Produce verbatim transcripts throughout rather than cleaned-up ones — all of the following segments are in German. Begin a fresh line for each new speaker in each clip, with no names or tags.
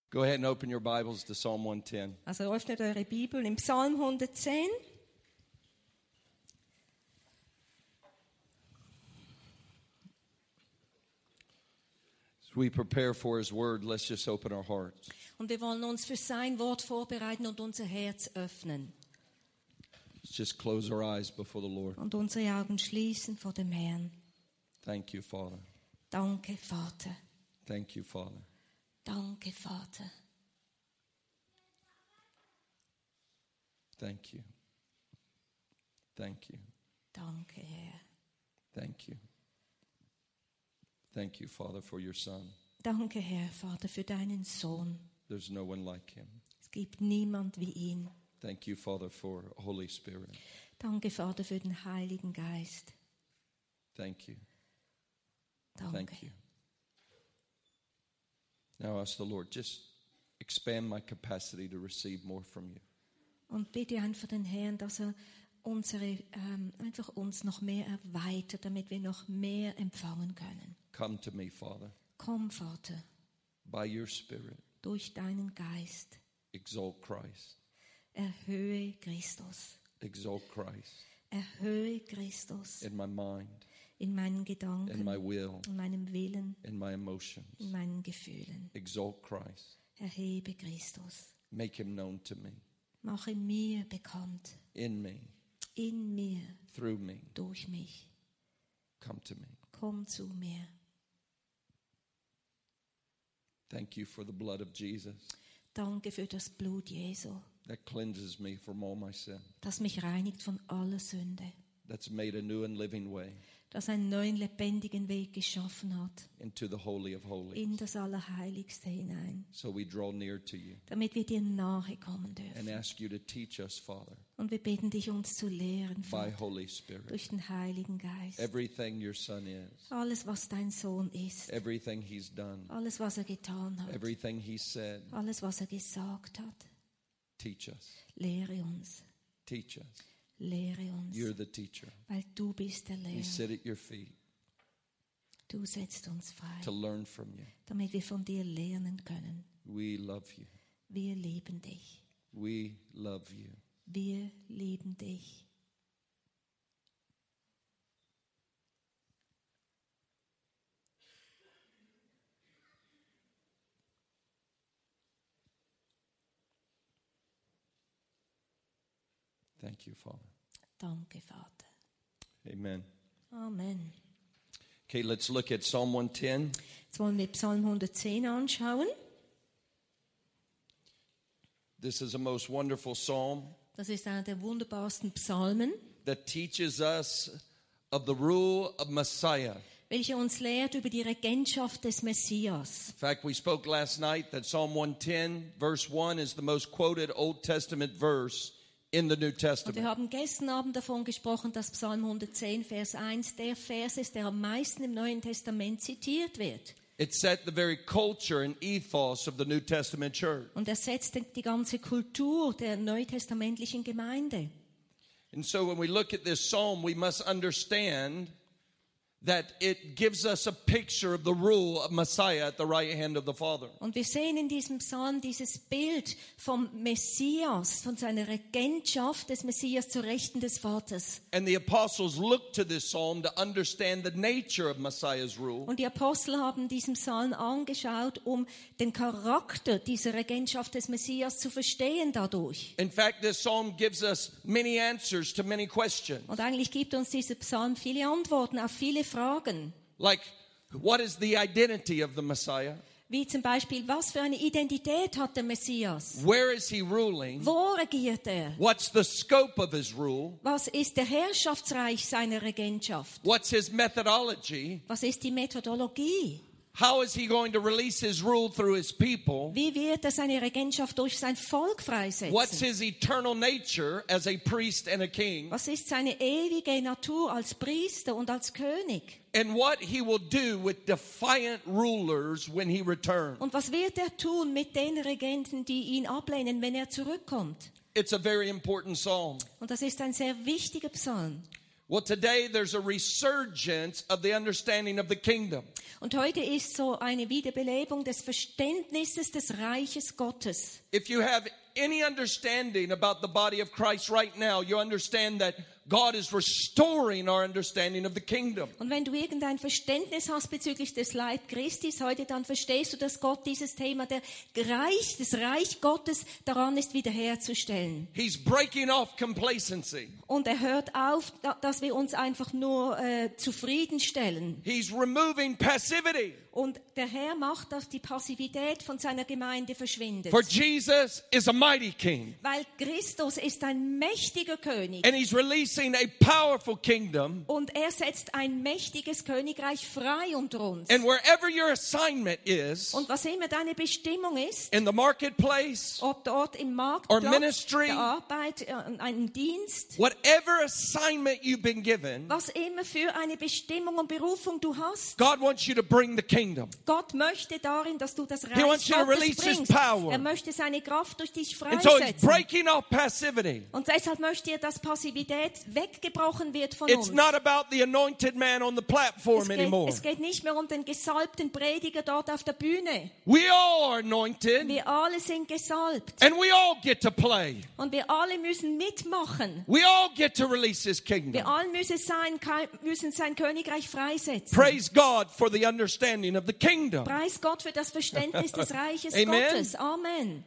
Go ahead and open your Bibles to Psalm one ten.
Also öffnet eure Bibel im Psalm hundertzehn.
As we prepare for His Word, let's just open our hearts.
Und wir wollen uns für sein Wort vorbereiten und unser Herz öffnen.
Let's just close our eyes before the Lord.
Und unsere Augen schließen vor dem Herrn.
Thank you, Father.
Danke, Vater.
Thank you, Father.
Danke, Vater.
Thank you. Thank you.
Danke, Herr.
Thank you. Thank you, Father, for your Son.
Danke, Herr, Vater, für deinen Sohn.
There's no one like Him.
Es gibt niemand wie ihn.
Thank you, Father, for Holy Spirit.
Danke, Vater, für den Heiligen Geist.
Thank you.
Danke.
Thank you. Now ask the Lord, just expand my capacity to receive more from you.
Und bitte einfach den Herrn, dass er unsere, ähm, einfach uns noch mehr erweitert, damit wir noch mehr empfangen können.
Come to me, Father,
Komm, Vater,
by your Spirit.
durch deinen Geist.
Exalt Christ.
Erhöhe Christus.
Exalt Christ
Erhöhe Christus
in my mind,
in meinen
in
Gedanken,
my will,
in meinem Willen,
in my emotions.
in meinen Gefühlen.
Exalt Christ.
Erhebe Christus.
Make Him known to me,
Mache mir bekannt,
in me,
in mir,
through me.
durch mich.
Come to me.
Komm zu mir.
Thank you for the blood of Jesus
Danke für das Blut Jesu,
that cleanses me from all my sin,
das mich reinigt von aller Sünde,
that's made a new and living way
das einen neuen lebendigen Weg geschaffen hat,
into the Holy of Holies.
in das Allerheiligste hinein,
So we draw near to you
damit wir dir nahe kommen
and
dürfen.
ask you to teach us, Father,
Und wir beten dich, uns zu lehren,
by
Vater,
Holy Spirit,
durch den Heiligen Geist.
everything your Son is,
Alles, was dein Sohn ist,
everything He's done,
alles, was er getan hat,
everything He said.
alles, was er gesagt hat.
Teach us.
Lehre uns,
Teach us.
lehre uns,
You're the teacher.
weil du bist der
We
Lehrer.
sit at your feet
Du setzt uns frei,
to learn from you.
damit wir von dir lernen können.
We love you.
Wir lieben dich.
We love you.
Wir lieben dich.
Thank you, Father.
Danke, Vater.
Amen.
Amen.
Okay, let's look at Psalm one ten.
Jetzt wollen wir Psalm hundertzehn anschauen.
This is a most wonderful psalm
Das ist einer der wunderbarsten Psalmen,
that teaches us of the rule of Messiah.
welcher uns lehrt über die Regentschaft des Messias.
In fact, we spoke last night that Psalm one ten, verse one, is the most quoted Old Testament verse in the New
Und wir
Testament.
haben gestern Abend davon gesprochen, dass Psalm hundertzehn, Vers eins der Vers ist, der am meisten im Neuen Testament zitiert wird.
It set the very culture and ethos of the New Testament church.
Und er setzt die ganze Kultur der neutestamentlichen Gemeinde.
And so when we look at this psalm, we must understand that it gives us a picture of the rule of Messiah at the right hand of the Father.
Und wir sehen in diesem Psalm dieses Bild vom Messias, von seiner Regentschaft des Messias zur Rechten des Vaters.
And the apostles looked to this psalm to understand the nature of Messiah's rule.
Und die Apostel haben diesen Psalm angeschaut, um den Charakter dieser Regentschaft des Messias zu verstehen dadurch.
In fact, this psalm gives us many answers to many questions.
Und eigentlich gibt uns dieser Psalm viele Antworten auf viele Fragen.
Like, what is the identity of the Messiah?
Wie zum Beispiel, was für eine Identität hat der Messias?
Where is he ruling?
Wo regiert er?
What's the scope of his rule?
Was ist der Herrschaftsreich seiner Regentschaft?
What's his methodology?
Was ist die Methodologie?
How is he going to release his rule through his people?
Wie wird er seine Regentschaft durch sein Volk
What's
freisetzen?
his eternal nature as a priest and a king?
Was ist seine ewige Natur als Priester und als König?
And what he will do with defiant rulers when he returns.
Und was wird er tun mit den Regenten, die ihn ablehnen, wenn er zurückkommt?
It's a very important psalm.
Und das ist ein sehr wichtiger Psalm.
Well, today there's a resurgence of the understanding of the kingdom.
Und heute ist so eine Wiederbelebung des Verständnisses des Reiches Gottes.
If you have any understanding about the body of Christ right now, you understand that God is restoring our understanding of the kingdom.
Und wenn du irgendein Verständnis hast bezüglich des Leib Christi heute, dann verstehst du, dass Gott dieses Thema der Reich, des Reich Gottes daran ist, wiederherzustellen.
He's breaking off complacency.
Und er hört auf, dass wir uns einfach nur äh, zufriedenstellen.
He's removing passivity.
Und der Herr macht, dass die Passivität von seiner Gemeinde verschwindet.
For Jesus is a mighty king.
Weil Christus ist ein mächtiger König.
And he's releasing a powerful kingdom.
Und er setzt ein mächtiges Königreich frei unter uns.
And wherever your assignment is,
Und was immer deine Bestimmung ist,
in the marketplace,
ob dort im
or
Marktplatz,
ministry,
der Arbeit, äh, einem Dienst,
whatever assignment you've been given,
was immer für eine Bestimmung und Berufung du hast,
God wants you to bring the kingdom.
Gott möchte darin, dass du das
He wants
Reich
you to
Gottes
release His
bringst.
power.
Er möchte seine Kraft durch dich
And so he's
freisetzen.
breaking off passivity.
Und deshalb möchte er, dass Passivität weggebrochen wird von
It's
uns.
not about the anointed man on the
Es
platform
geht,
anymore.
es geht nicht mehr um den gesalbten Prediger dort auf der Bühne.
We all are anointed,
Wir alle sind gesalbt.
and we all get to play.
Und wir alle müssen mitmachen.
We all get to release His
Wir
kingdom.
alle müssen sein, müssen sein Königreich freisetzen.
Praise God for the understanding of the kingdom.
Preis Gott für das Verständnis des Reiches
Amen.
Gottes. Amen.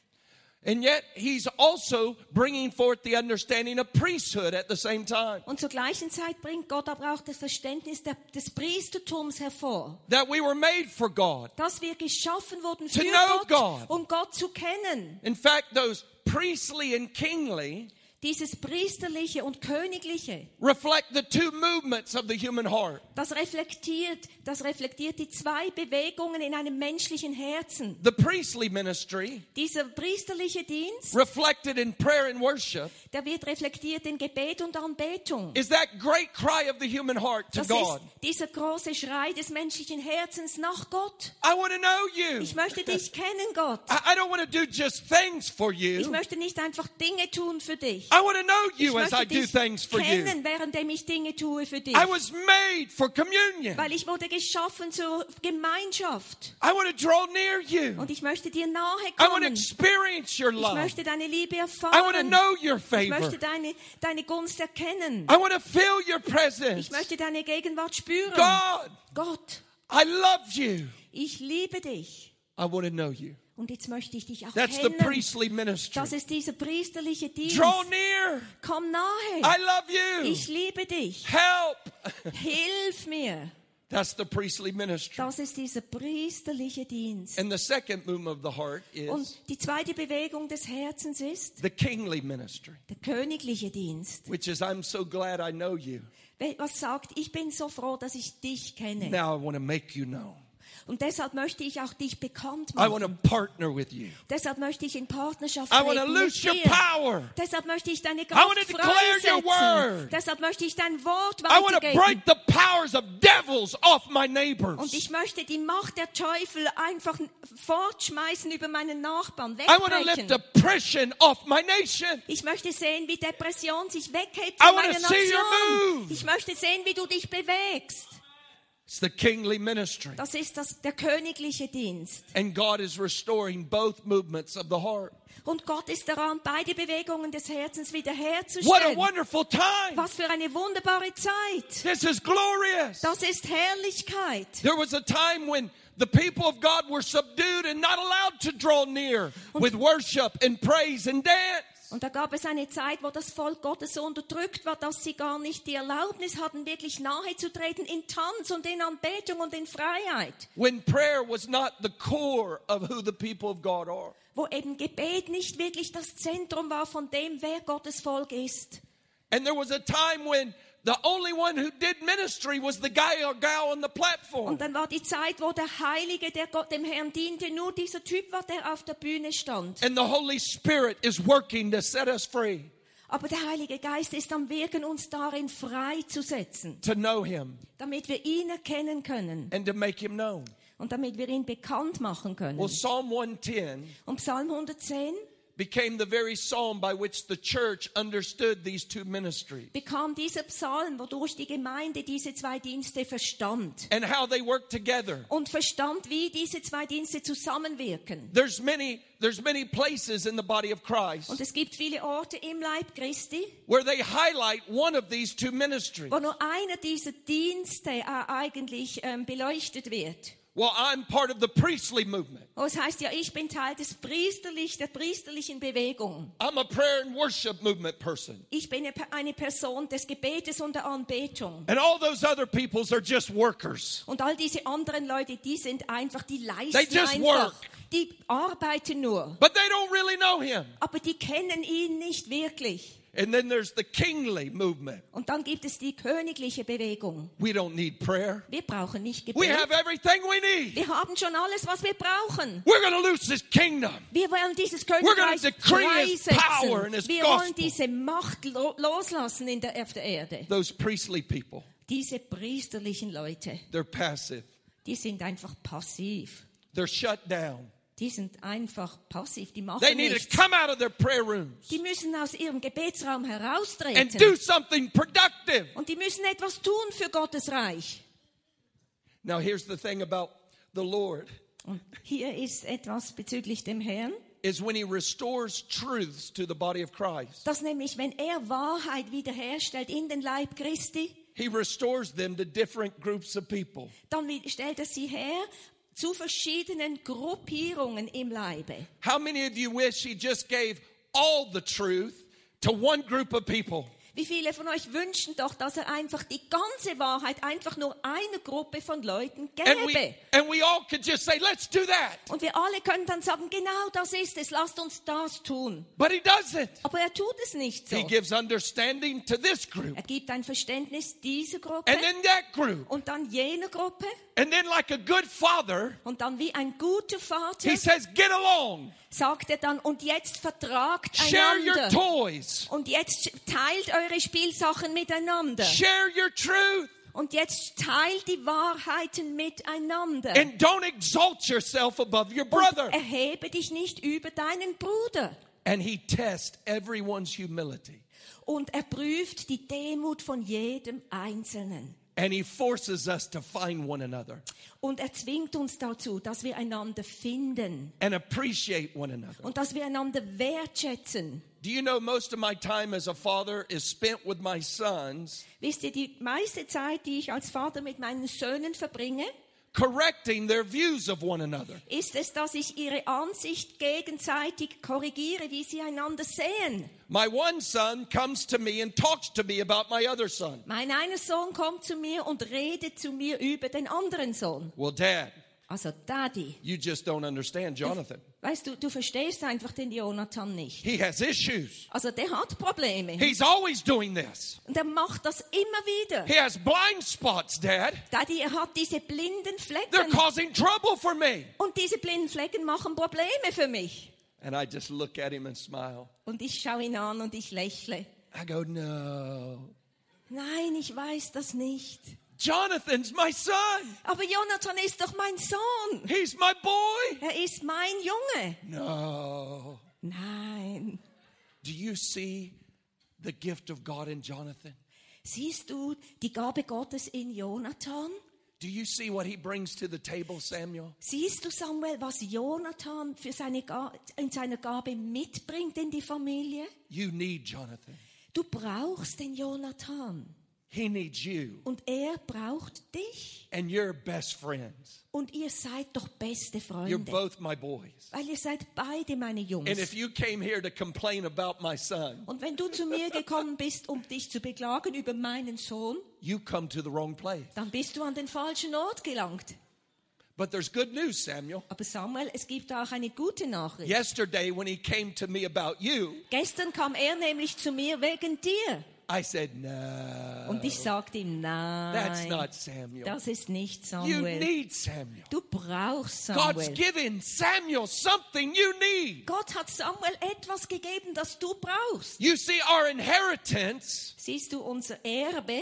And yet, He's also bringing forth the understanding of priesthood at the same time.
Und zur gleichen Zeit bringt Gott aber auch das Verständnis der, des Priestertums hervor.
That we were made for God.
Dass wir geschaffen wurden
To
für
know
Gott,
God.
um Gott zu kennen.
In fact, those priestly and kingly
Dieses Priesterliche und Königliche,
reflect the two movements of the human heart.
das reflektiert, das reflektiert die zwei Bewegungen in einem menschlichen Herzen.
The priestly ministry,
Dieser priesterliche Dienst,
reflected in prayer and worship,
der wird reflektiert in Gebet und Anbetung.
is that great cry of the human heart to
Das
God.
ist dieser große Schrei des menschlichen Herzens nach Gott.
I want to know you.
Ich möchte dich kennen, Gott.
I, I don't want to do just things for
Ich
you.
möchte nicht einfach Dinge tun für dich.
I want to know
Ich
you as I
möchte
do
dich
things for you.
kennen, währenddem ich Dinge tue für dich.
I was made for communion.
Weil ich wurde geschaffen zur Gemeinschaft.
I want to draw near you.
Und ich möchte dir nahe
I want to
kommen.
experience your
Ich
love.
möchte deine Liebe
I want to
erfahren.
know your
Ich
favor.
möchte deine, deine Gunst erkennen.
I want to feel your presence.
Ich möchte deine Gegenwart spüren.
God,
Gott,
I love you.
ich liebe dich.
I want to know you.
Und jetzt möchte ich dich auch
That's the
kennen.
priestly ministry.
Das ist dieser priesterliche Dienst.
Draw near.
Komm nahe.
I love you.
Ich liebe dich.
Help.
Hilf mir.
That's the priestly ministry.
Das ist dieser priesterliche Dienst.
And the second movement of the heart
Und
is
die zweite Bewegung des Herzens ist
the kingly ministry,
der königliche Dienst.
which is I'm so glad I know you.
Was sagt, ich bin so froh, dass ich dich kenne.
Now I want to make you known.
Und deshalb möchte ich auch dich bekannt
I want to
machen.
partner with you.
Deshalb möchte ich in Partnerschaft
I want to
treten
loose
mit
your
dir.
power.
Deshalb möchte ich deine
I
Kraft
want to declare your word.
freisetzen. Deshalb möchte ich dein Wort
I want to break
weitergeben.
the powers of devils off my neighbors.
Und ich möchte die Macht der Teufel einfach fortschmeißen über meinen Nachbarn,
I want to lift
wegbrechen.
depression off my nation.
Ich möchte sehen, wie Depression sich weghebt
I
von
wanna
meiner
see your
Nation.
move.
Ich möchte sehen, wie du dich bewegst.
It's the kingly ministry.
Das ist das, der königliche Dienst.
And God is restoring both movements of the heart.
Und Gott ist daran, beide Bewegungen des Herzens
What a
wiederherzustellen.
wonderful time.
Was für eine wunderbare Zeit.
This is glorious.
Das ist Herrlichkeit.
There was a time when the people of God were subdued and not allowed to draw near with worship and praise and dance.
Und da gab es eine Zeit, wo das Volk Gottes so unterdrückt war, dass sie gar nicht die Erlaubnis hatten, wirklich nahe zu treten in Tanz und in Anbetung und in Freiheit.
When prayer was not the core of who the people of God are.
Wo eben Gebet nicht wirklich das Zentrum war von dem, wer Gottes Volk ist.
And there was a time when the only one who did ministry was the guy or gal on the platform.
Und dann war die Zeit, wo der Heilige, der Gott dem Herrn diente, nur dieser Typ war, der auf der Bühne stand.
And the Holy Spirit is working to set us free,
Aber der Heilige Geist ist am Wirken, uns darin freizusetzen,
to know Him
damit wir ihn erkennen können
and to make Him known.
und damit wir ihn bekannt machen können.
Well, Psalm one ten
Und Psalm hundertzehn
became the very psalm by which the church understood these two ministries
bekam dieser Psalm, wodurch die Gemeinde diese zwei Dienste verstand.
and how they work together.
Und verstand, wie diese zwei Dienste zusammenwirken.
There's many, there's many places in the body of Christ
Und es gibt viele Orte im Leib Christi,
where they highlight one of these two ministries.
wo nur einer dieser Dienste äh, eigentlich ähm, beleuchtet wird.
Well, I'm part of the priestly movement.
Oh, es heißt ja, ich bin Teil des priesterlich, der priesterlichen Bewegung.
I'm a prayer and worship movement person.
Ich bin eine Person des Gebetes und der Anbetung.
And all those other peoples are just workers.
Und all diese anderen Leute, die sind einfach, die
They
leisten
just
einfach.
work.
Die arbeiten nur.
But they don't really know him.
Aber die kennen ihn nicht wirklich.
And then there's the kingly movement.
Und dann gibt es die königliche Bewegung.
We don't need prayer.
Wir brauchen nicht
We
Gebet.
have everything we need.
Wir haben schon alles, was wir brauchen.
We're going to lose this kingdom.
Wir wollen dieses
We're
Königreich
gonna decree his power and his
freisetzen. Wir
gospel.
wollen diese Macht lo- loslassen in der, auf der Erde.
Those priestly people,
Diese priesterlichen Leute,
they're passive.
die sind einfach passiv.
They're shut down.
Die sind einfach passiv. Die
They
machen
need
nichts.
to come out of their prayer rooms
Die müssen aus ihrem Gebetsraum
and
heraustreten.
do something productive.
Und die müssen etwas tun für Gottes Reich.
Now, here's the thing about the Lord
Und hier ist etwas bezüglich dem Herrn,
is when he restores truths to the body of Christ,
dass nämlich, wenn er Wahrheit wiederherstellt in den Leib Christi,
he restores them to different groups of people.
dann stellt er sie her zu verschiedenen Gruppierungen im Leibe.
How many of you wish he just gave all the truth to one group of people?
Wie viele von euch wünschen doch, dass er einfach die ganze Wahrheit einfach nur einer Gruppe von Leuten
And we,
gäbe?
and we all could just say, let's do that.
Und wir alle können dann sagen, genau das ist es, lasst uns das tun.
But he doesn't.
Aber er tut es nicht so.
He gives understanding to this group
Er gibt ein Verständnis dieser Gruppe
and then that group.
und dann jener Gruppe
And then like a good father,
und dann wie ein guter Vater
he says, get along.
sagt er dann, und jetzt vertragt
Share your
einander.
toys.
Und jetzt teilt eure Spielsachen miteinander.
Share your truth.
Und jetzt teilt die Wahrheiten miteinander.
And don't exalt yourself above your
Und
brother.
erhebe dich nicht über deinen Bruder.
And he tests everyone's humility.
Und er prüft die Demut von jedem Einzelnen.
And he forces us to find one another
Und er zwingt uns dazu, dass wir einander finden.
and appreciate one another.
Und dass wir einander wertschätzen.
Do you know most of my time as a father is spent with my sons,
Wisst ihr, die meiste Zeit, die ich als Vater mit meinen Söhnen verbringe,
correcting their views of one another.
ist es, dass ich ihre Ansicht gegenseitig korrigiere, wie sie einander sehen.
My one son comes to me and talks to me about my other son.
Mein einer Sohn kommt zu mir und redet zu mir über den anderen Sohn.
Well, Dad,
Also Daddy,
you just don't understand Jonathan.
weißt du, du verstehst einfach den Jonathan nicht.
He has issues.
Also der hat Probleme.
He's always doing this.
Und er macht das immer wieder.
He has blind spots, Dad.
Daddy, er hat diese blinden
They're
Flecken.
causing trouble for me.
Und diese blinden Flecken machen Probleme für mich.
And I just look at him and smile.
Und ich schaue ihn an und ich lächle.
I go, no.
Nein, ich weiß das nicht.
Jonathan's my son.
Aber Jonathan ist doch mein Sohn.
He's my boy.
Er ist mein Junge.
No.
Nein.
Do you see the gift of God in Jonathan?
Siehst du die Gabe Gottes in Jonathan?
Do you see what he brings to the table, Samuel?
Siehst du, Samuel, was Jonathan für seine Ga- in seiner Gabe mitbringt in die Familie?
You need Jonathan.
Du brauchst den Jonathan.
He needs you.
Und er braucht dich.
And you're best friends.
Und ihr seid doch beste
You're
Freunde.
both my boys.
Weil ihr seid beide meine
And
Jungs.
if you came here to complain about my son,
Und wenn du zu mir gekommen bist, um dich zu beklagen über meinen Sohn,
you come to the wrong place.
dann bist du an den falschen Ort gelangt.
But there's good news, Samuel.
Aber Samuel, es gibt auch eine gute Nachricht.
Yesterday, when he came to me about you,
Gestern kam er nämlich zu mir wegen dir.
I said, no,
Und ich sagte ihm,
that's
nein,
not Samuel.
das ist nicht
You
Samuel.
need Samuel.
Du brauchst
God's
Samuel.
given Samuel something you need.
Gott hat Samuel etwas gegeben, das du brauchst.
You see, our inheritance
Siehst du, unser Erbe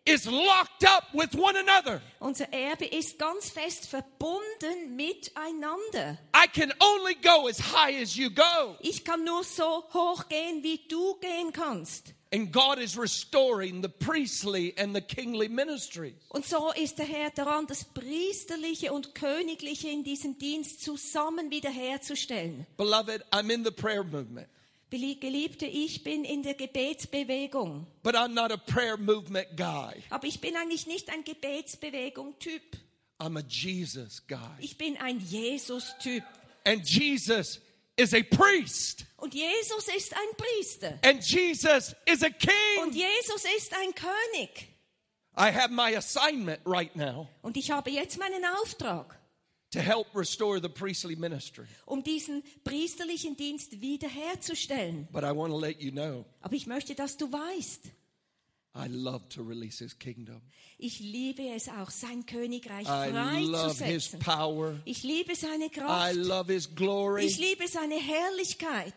is locked up with one another.
Unser Erbe ist ganz fest verbunden miteinander.
I can only go as high as you go.
Ich kann nur so hoch gehen, wie du gehen kannst.
And God is restoring the priestly and the kingly ministries.
Und so ist der Herr daran, das Priesterliche und Königliche in diesem Dienst zusammen wiederherzustellen.
Beloved, I'm in the prayer movement.
Geliebte, ich bin in der Gebetsbewegung.
But I'm not a prayer movement guy.
Aber ich bin eigentlich nicht ein Gebetsbewegung-Typ.
I'm a Jesus guy.
Ich bin ein Jesus-Typ.
And Jesus is a priest.
Und Jesus ist ein Priester.
And Jesus is a
Und
king.
Jesus ist ein König.
I have my assignment right now
Und ich habe jetzt meinen Auftrag,
to help restore the priestly ministry.
um diesen priesterlichen Dienst wiederherzustellen.
But I want to let you know,
Aber ich möchte, dass du weißt,
I love to release his kingdom.
ich liebe es auch, sein Königreich
I love his
freizusetzen.
power.
Ich liebe seine
I
Kraft.
love his glory.
Ich liebe seine Herrlichkeit.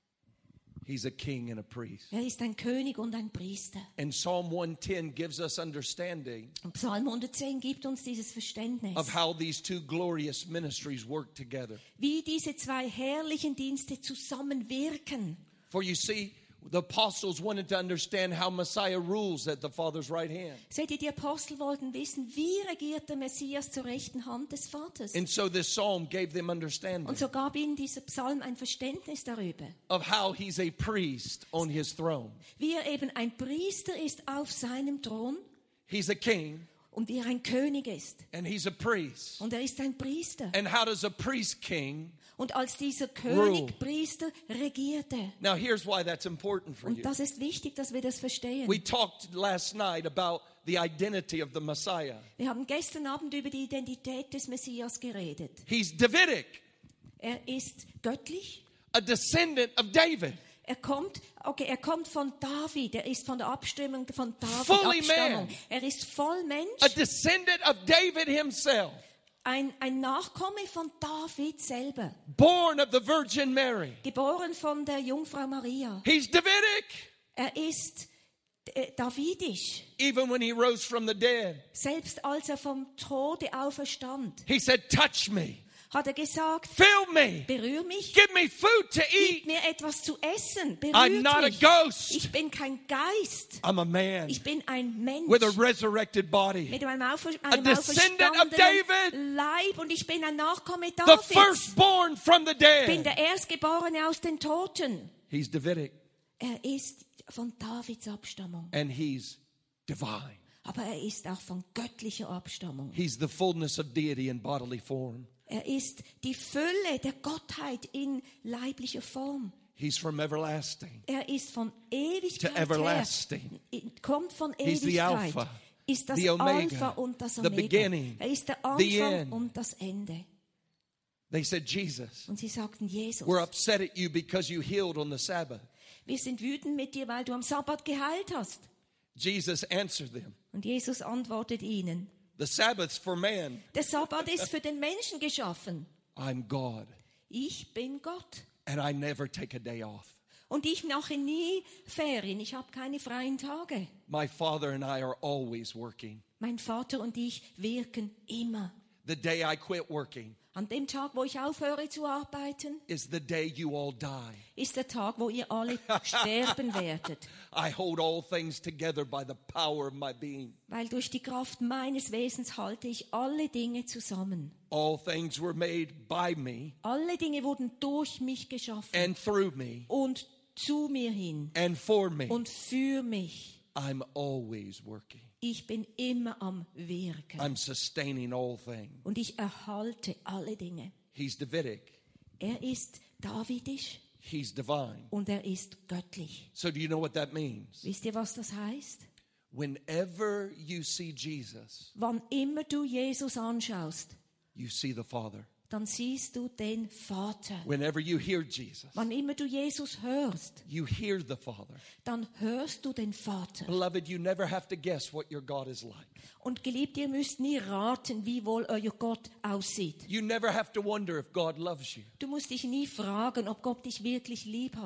He's a king and a priest.
Er ist ein König und ein Priester.
And Psalm one ten gives us understanding
Und Psalm hundertzehn gibt uns dieses Verständnis,
of how these two glorious ministries work together.
wie diese zwei herrlichen Dienste zusammenwirken.
For you see, the apostles wanted to understand how Messiah rules at the Father's right hand.
Seht ihr, die Apostel wollten wissen, wie regiert der Messias zur rechten Hand des Vaters.
And so this psalm gave them understanding
Und so gab ihnen dieser Psalm ein Verständnis darüber,
of how he's a priest on his throne.
wie er eben ein Priester ist auf seinem Thron
He's a king
und wie er ein König ist.
and he's a priest.
Und er ist ein Priester.
And how does a priest king?
Und als dieser
Rule.
König, Priester, regierte.
Now here's why that's important for
Und
you.
das ist wichtig, dass wir das verstehen.
We talked last night about the identity of the Messiah.
Wir haben gestern Abend über die Identität des Messias geredet.
He's Davidic,
Er ist göttlich.
a descendant of David.
Er kommt, okay, er kommt von David. Er ist von der Abstimmung von David.
Fully
Abstammung.
man.
Er ist voll Mensch.
A descendant of David himself,
Ein, ein Nachkomme von David selber.
born of the Virgin Mary.
Geboren von der Jungfrau Maria.
He's Davidic,
Er ist äh, davidisch.
even when he rose from the dead.
Selbst als er vom Tode auferstand,
He said, touch me,
hat er gesagt,
fill me,
berühr mich,
give me food to
gib
eat.
mir etwas zu essen,
I'm
berührt
not a
mich.
ghost.
Ich bin kein Geist,
I'm a man
ich bin ein Mensch.
with a resurrected body.
Mit einem, Aufer einem
descendant of
auferstandenen
David.
Leib und ich bin ein Nachkomme
The
Davids.
firstborn from the
Ich bin
dead.
der Erstgeborene aus den Toten.
He's Davidic
Er ist von Davids Abstammung,
and he's divine.
aber er ist auch von göttlicher Abstammung.
He's the fullness of deity in bodily form.
Er ist die Fülle der Gottheit in leiblicher Form.
He's from everlasting
Er ist von Ewigkeit
to everlasting.
her, kommt von
He's the
Ewigkeit,
Alpha,
ist das
the Omega,
Alpha und das
the
Omega.
beginning,
Er ist der
the
Anfang
end.
und das Ende.
They said, Jesus,
Und sie sagten, Jesus,
we're upset at you because you healed on the Sabbath.
wir sind wütend mit dir, weil du am Sabbat geheilt hast.
Jesus answered them,
Und Jesus antwortet ihnen,
the Sabbath's for man.
der Sabbat ist für den Menschen geschaffen.
I'm God,
Ich bin Gott.
and I never take a day off.
Und ich mache nie Ferien. Ich habe keine freien Tage.
My Father and I are always working.
Mein Vater und ich wirken immer.
The day I quit working
An dem Tag, wo ich aufhöre zu arbeiten,
is the day you all die.
ist der Tag, wo ihr alle sterben werdet.
I hold all things together by the power of my being.
Weil durch die Kraft meines Wesens halte ich alle Dinge zusammen.
All things were made by me
Alle Dinge wurden durch mich geschaffen
and through me
und zu mir hin
and for me.
und für mich.
I'm always working.
Ich bin immer am Wirken.
I'm sustaining all things.
Und ich erhalte alle Dinge.
He's Davidic.
Er ist davidisch
He's divine.
und er ist göttlich.
So do you know what that means?
Wisst ihr, was das heißt?
Whenever you see Jesus,
Wann immer du Jesus anschaust,
you see the Father.
dann siehst du den Vater.
Whenever you hear Jesus,
Wann immer du Jesus hörst,
you hear the Father.
dann hörst du den Vater.
Beloved, you never have to guess what your God is like.
Und geliebt, ihr müsst nie raten, wie wohl euer Gott aussieht.
You never have to wonder if God loves you.
Du musst dich nie fragen, ob Gott dich wirklich lieb hat.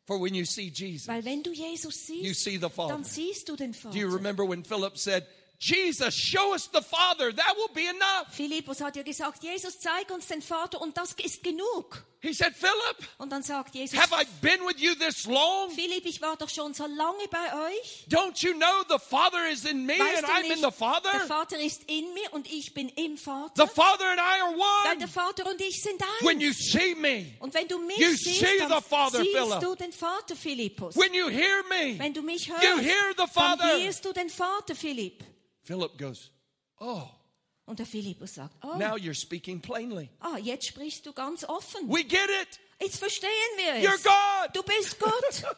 For when you see Jesus,
Weil wenn du Jesus
you
siehst,
see the Father.
dann siehst du den
Do you
Vater.
remember when Philip said, Jesus, show us the Father, that will be enough?
Philippus hat ja gesagt, Jesus, zeig uns den Vater und das ist genug.
He said, Philip,
Und dann sagt Jesus,
have I been with you this long?
Philipp, ich war doch schon so lange bei euch.
Don't you know the Father is in me
Weißt
and
du
I'm
nicht,
in the Father?
der Vater ist in mir und ich bin im
The
Vater.
Father and I are
Weil
one.
der Vater und ich sind
When you
eins.
see me,
Und wenn du mich
you
siehst,
see
dann
the Father,
siehst
Philip.
du den Vater, Philippus.
when you hear me,
Wenn du mich hörst,
you hear the
dann
Father.
hörst du den Vater, Philipp.
Philip goes, oh,
Und der Philippus sagt, oh,
now you're speaking plainly.
ah, jetzt sprichst du ganz offen.
We get it.
Jetzt verstehen wir
You're
es.
God.
Du bist Gott.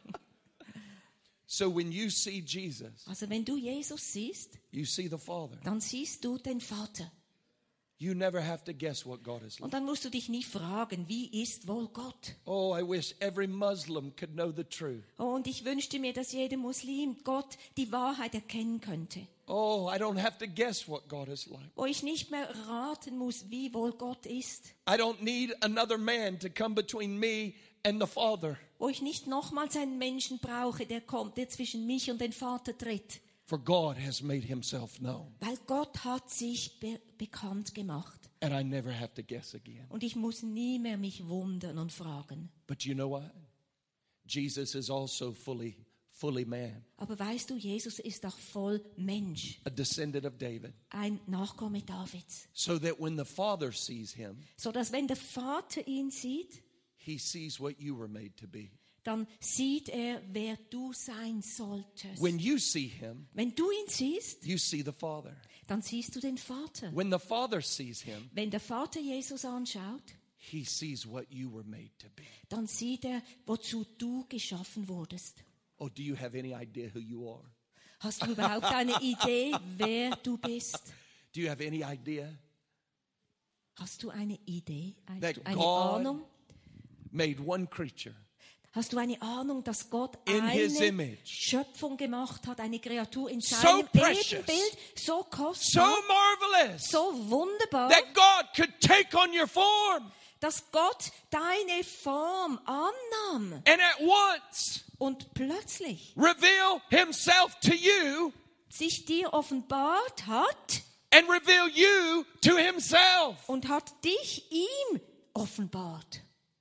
So when you see Jesus,
Also wenn du Jesus siehst,
you see the Father.
dann siehst du den Vater.
You never have to guess what God is like.
Und dann musst du dich nicht fragen, wie ist wohl Gott?
Oh, I wish every Muslim could know the truth.
Oh, und ich wünschte mir, dass jeder Muslim Gott die Wahrheit erkennen könnte.
Oh, I don't have to guess what God is like.
Wo ich nicht mehr raten muss, wie wohl Gott ist.
I don't need another man to come between me and the Father.
Wo ich nicht nochmals einen Menschen brauche, der kommt, der zwischen mich und den Vater tritt.
For God has made himself known.
Weil Gott hat sich be- bekannt gemacht.
And I never have to guess again.
Und ich muss nie mehr mich wundern und fragen.
But you know what? Jesus is also fully, fully man,
Aber weißt du, Jesus ist auch voll Mensch.
a descendant of David.
Ein Nachkomme Davids.
So that when the Father sees him,
So dass wenn der Vater ihn sieht,
he sees what you were made to be.
dann sieht er, wer du sein solltest.
When you see him,
Wenn du ihn siehst,
you see the Father.
dann siehst du den Vater.
When the Father sees him,
Wenn der Vater Jesus anschaut,
he sees what you were made to be.
dann sieht er, wozu du geschaffen wurdest.
Oh, do you have any idea who you are?
Hast du überhaupt eine Idee, wer du bist?
Do you have any idea
Hast du eine Idee, eine,
That
eine
God
Ahnung?
made one creature
Hast du eine Ahnung, dass Gott
in his
eine
image,
Schöpfung gemacht hat, eine Kreatur in
So
seinem
precious.
Ebenbild, so
so
kostbar,
marvelous,
so wunderbar,
that God could take on your form
dass Gott deine Form annahm
and at once
und plötzlich
reveal himself to you
sich dir offenbart hat
and reveal you to himself.
und hat dich ihm offenbart.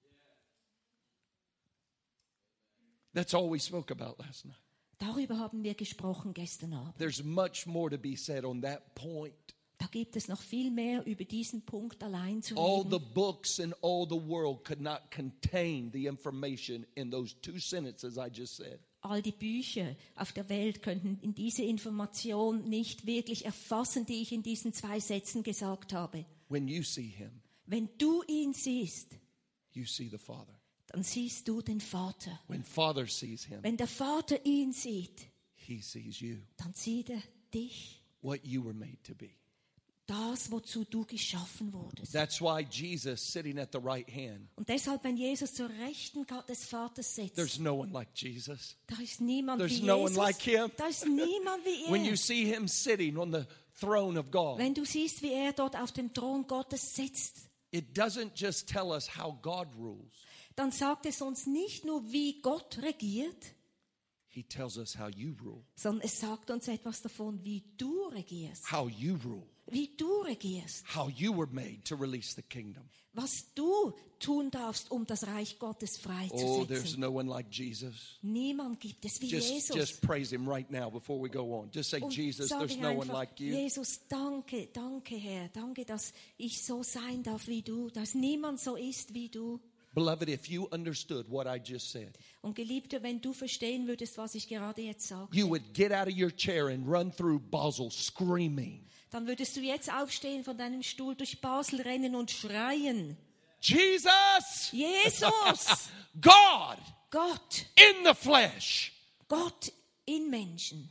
That's all we spoke about last night.
Darüber haben wir gesprochen gestern Abend.
There's much more to be said on that point.
Da gibt es noch viel mehr über diesen Punkt allein zu
All the
reden.
books in all the world could not contain the information in those two sentences I just said.
All die Bücher auf der Welt könnten in diese Information nicht wirklich erfassen, die ich in diesen zwei Sätzen gesagt habe.
When you see him,
Wenn du ihn siehst,
you see the Father.
dann siehst du den Vater.
When Father sees him,
Wenn der Vater ihn sieht,
he sees you,
dann sieht er dich.
what you were made to be.
Das, wozu du geschaffen wurdest.
That's why Jesus sitting at the right hand.
Und deshalb, wenn Jesus zur Rechten des Vaters sitzt,
There's no one like Jesus.
da ist niemand
There's
wie
no
Jesus.
one like him.
Da ist niemand wie
When you
er.
see him sitting on the throne of God,
Wenn du siehst, wie er dort auf dem Thron Gottes sitzt,
it doesn't just tell us how God rules.
dann sagt es uns nicht nur, wie Gott regiert,
He tells us how you rule.
sondern es sagt uns etwas davon, wie du regierst.
How you rule.
Wie du regierst.
How you were made to release the kingdom.
Was du tun darfst, um das Reich Gottes
Oh, there's
freizusetzen.
no one like Jesus.
Niemand gibt es wie
Just,
Jesus.
just praise him right now before we go on. Just say,
Und
Jesus,
sage
there's
ich
no one
einfach,
like you.
Jesus, danke, danke Herr, danke, dass ich so sein darf wie du, dass niemand so ist wie du.
Beloved, if you understood what I just said,
Und Geliebter, wenn du verstehen würdest, was ich gerade jetzt sage,
you would get out of your chair and run through Basel screaming,
dann würdest du jetzt aufstehen von deinem Stuhl, durch Basel rennen und schreien.
Jesus,
Jesus,
God
Gott,
in the flesh.
Gott in Menschen.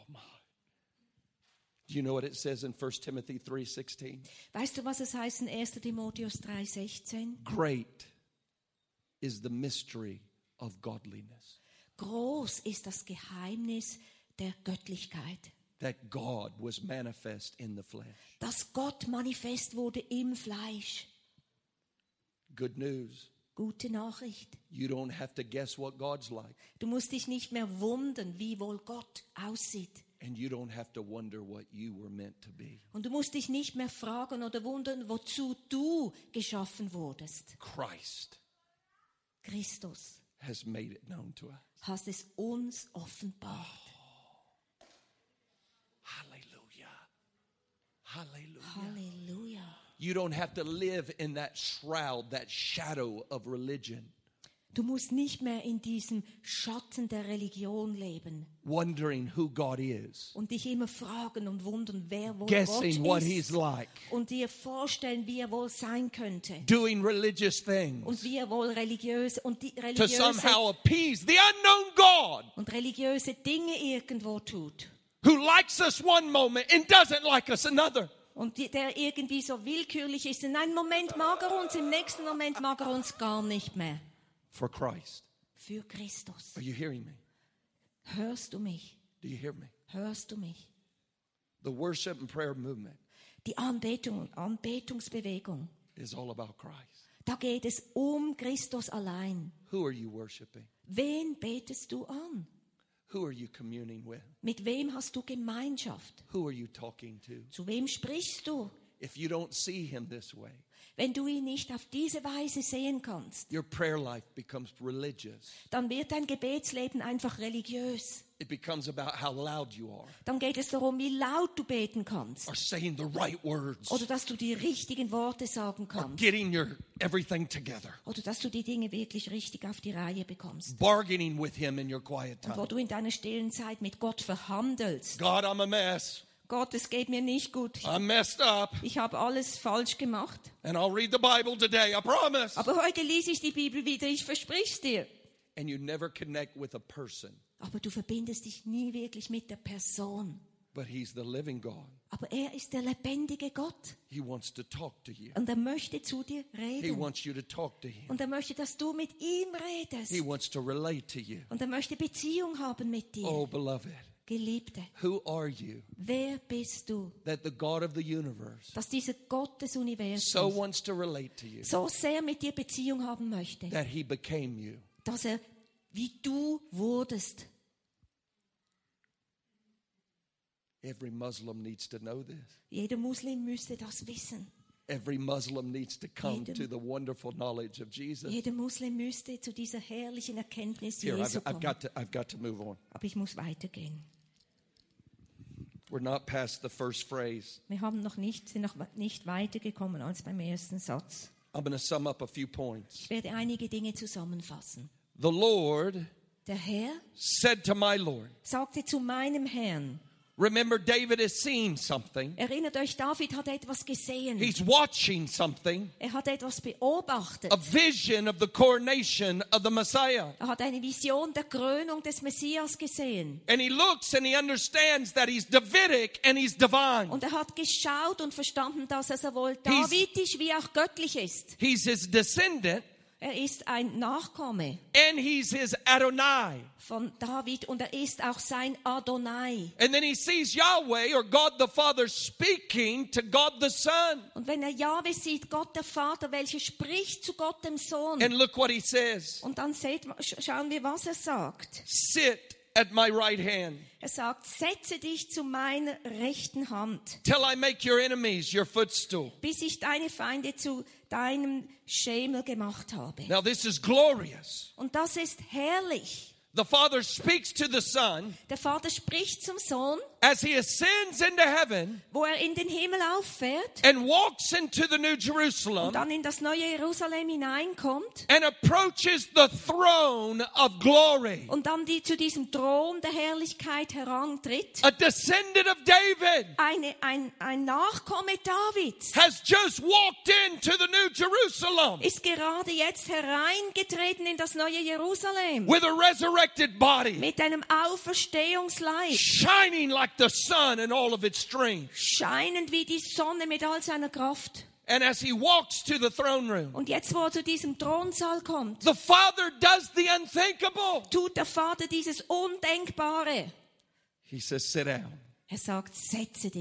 Do you know what it says in First Timothy three sixteen?
Weißt du, was es heißt in erster Timotheus drei sechzehn?
Great is the mystery of godliness,
Groß ist das Geheimnis der Göttlichkeit,
that God was manifest in the flesh.
dass Gott manifest wurde im Fleisch.
Good news.
Gute Nachricht.
You don't have to guess what God's like.
Du musst dich nicht mehr wundern, wie wohl Gott aussieht.
And you don't have to wonder what you were meant to be.
Und du musst dich nicht mehr fragen oder wundern, wozu du geschaffen wurdest.
Christ
Christus
has made it known to us.
hat es uns offenbart.
Hallelujah. Hallelujah.
Halleluja.
You don't have to live in that shroud, that shadow of religion,
Du musst nicht mehr in diesem Schatten der Religion leben
wondering who God is,
und dich immer fragen und wundern, wer wohl
guessing what
Gott
he's
ist
like,
und dir vorstellen, wie er wohl sein könnte
doing religious
und
things
wie er wohl religiös und die
to
religiöse
somehow appease the unknown God
und religiöse Dinge irgendwo tut.
who likes us one moment and doesn't like us another.
Und die, der irgendwie so willkürlich ist. In einem Moment mag er uns, im nächsten Moment mag er uns gar nicht mehr.
For Christ.
Für Christus.
Are you hearing me?
Hörst du mich?
Do you hear me?
Hörst du mich?
The worship and prayer movement
Die Anbetung und Anbetungsbewegung,
is all about Christ.
da geht es um Christus allein.
Who are you worshiping?
Wen betest du an?
Who are you communing with?
Mit wem hast du Gemeinschaft?
Who are you talking to?
Zu wem sprichst du?
If you don't see him this way,
Wenn du ihn nicht auf diese Weise sehen kannst,
your prayer life becomes religious.
dann wird dein Gebetsleben einfach religiös.
It becomes about how loud you are,
Dann geht es darum, wie laut du beten kannst.
or saying the right words,
Oder dass du die richtigen Worte sagen
or
kannst.
getting your everything together,
Oder dass du die Dinge wirklich richtig auf die Reihe bekommst.
bargaining with him in your quiet
Und wo
time.
du in deiner stillen Zeit mit Gott verhandelst.
God, I'm a mess.
Gott, es geht mir nicht gut.
I'm messed up,
Ich habe alles falsch gemacht.
and I'll read the Bible today, I promise.
Aber heute lese ich die Bibel wieder, ich versprich's dir.
And you never connect with a person,
Aber du verbindest dich nie wirklich mit der Person.
but he's the living God.
Aber er ist der lebendige Gott.
He wants to talk to you.
Und er möchte zu dir
He
reden.
wants you to talk to him.
Und er möchte, dass du mit ihm redest.
He wants to relate to you.
Und er möchte Beziehung haben mit dir.
Oh, beloved,
Geliebte,
who are you
wer bist du,
that the God of the universe
dass dieser Gott des
so
Universums
wants to relate to you
so sehr mit dir Beziehung haben möchte,
that he became you?
dass er wie du wurdest?
Every Muslim needs to know this.
Jeder Muslim müsste das wissen.
Every Muslim needs to come
Jedem-
to the wonderful knowledge of Jesus.
Jeder Muslim müsste zu dieser herrlichen Erkenntnis
Here,
Jesu
I've, I've
kommen.
got to, I've got to move on.
Aber ich muss weitergehen.
We're not past the first phrase.
Wir haben noch nicht, sind noch nicht weitergekommen als beim ersten Satz.
I'm going to sum up a few points.
Ich werde einige Dinge zusammenfassen.
The Lord
Der Herr
said to my Lord,
sagte zu meinem Herrn,
remember, David has seen something.
erinnert euch, David hat etwas gesehen.
He's watching something,
Er hat etwas beobachtet.
a vision of the coronation of the Messiah.
Er hat eine Vision der Krönung des Messias gesehen.
And he looks and he understands that he's Davidic and he's divine.
Und er hat geschaut und verstanden, dass er sowohl
He's-
davidisch wie auch göttlich ist.
He's his descendant
Er ist ein Nachkomme
and he's his Adonai.
von David und er ist auch sein Adonai.
And then he sees Yahweh or God the Father speaking to God the Son.
Und wenn er Jahwe sieht, Gott der Vater, welcher spricht zu Gott dem Sohn.
And look what he says.
Und dann seht, sch- schauen wir, was er sagt.
Sit at my right hand
Er sagt, setze dich zu meiner rechten Hand,
till I make your enemies your footstool.
bis ich deine Feinde zu deinem Schemel gemacht habe.
Now this is glorious.
Und das ist herrlich.
The Father speaks to the Son
Der Vater spricht zum Sohn,
as he ascends into heaven
wo er in den Himmel auffährt
and walks into the New
und
Jerusalem
dann in das neue Jerusalem hineinkommt
and approaches the throne of glory.
und dann die zu diesem Thron der Herrlichkeit herantritt.
A descendant of David
Eine, ein, ein Nachkomme Davids
has just walked into the New Jerusalem
ist gerade jetzt hereingetreten in das neue Jerusalem
with a resurrected body,
mit einem Auferstehungsleib,
shining like the sun in all of its strength.
scheinend wie die Sonne mit all seiner Kraft.
And as he walks to the throne room,
Und jetzt, wo er zu diesem Thronsaal kommt,
the Father does the unthinkable.
tut der Vater dieses Undenkbare.
He says, sit down.
Er sagt, setze dich.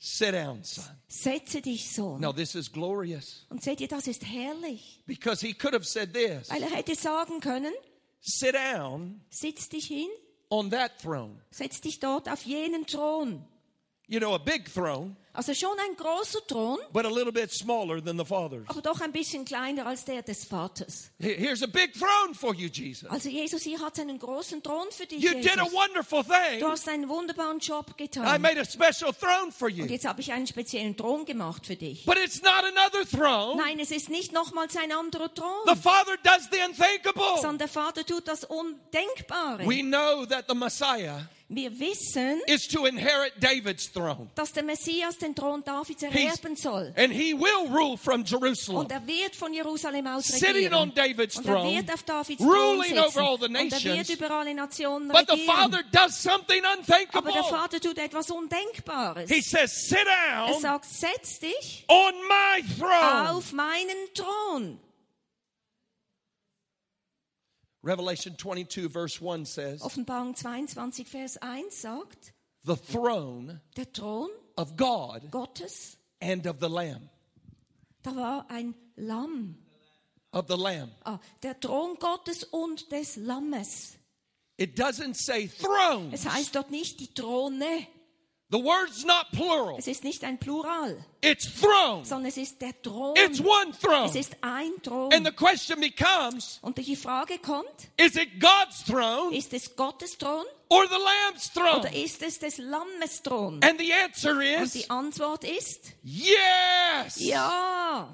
Sit down, son.
Setze dich, Sohn.
Now this is glorious.
Und seht ihr, das ist herrlich.
Because he could have said this.
Weil er hätte sagen können,
Sit down
sitz dich hin,
on that throne.
setz dich dort auf jenen Thron.
You know, a big throne,
Also schon ein großer Thron,
but a little bit smaller than the Father's.
aber doch ein bisschen kleiner als der des Vaters.
Here- Here's a big throne for you, Jesus.
Also Jesus, hier hat einen großen Thron für dich,
You did a
Jesus.
wonderful thing.
Du hast einen wunderbaren Job
I
getan.
made a special throne for you.
Und jetzt habe ich einen speziellen Thron gemacht für dich.
But it's not another throne.
Nein, es ist nicht nochmals ein anderer
The
Thron,
Father does the unthinkable.
sondern der Vater tut das Undenkbare.
We know that the Messiah
Wir wissen,
is to inherit David's throne.
dass der Messias den Thron Davids erwerben soll.
And he will rule from Jerusalem.
Und er wird von Jerusalem aus
Sitting on
regieren.
David's
Und er
throne,
wird auf Davids Thron
ruling
sitzen.
over all the
Und er wird
nations.
über alle Nationen
But the
regieren.
Father does something
Aber der
unthinkable.
Vater tut etwas Undenkbares.
He says, sit
Er
down
sagt, setz dich
on my throne.
auf meinen Thron.
Revelation twenty-two verse one says,
Offenbarung zweiundzwanzig, Vers eins sagt,
the throne
der Thron
of God
Gottes,
and of the Lamb.
da war ein Lamm.
Of the Lamb.
Ah, der Thron Gottes und des Lammes.
It doesn't say thrones.
Es heißt dort nicht die Throne.
The word's not plural.
Es ist nicht ein Plural,
It's throne.
sondern es ist der Thron.
It's one
Es
throne.
ist ein
And
Thron.
the question becomes,
Und die Frage kommt,
is it God's throne
ist es Gottes Thron
or the Lamb's throne?
oder ist es des Lammes Thron?
And the answer
Und
is
die Antwort ist,
yes.
ja,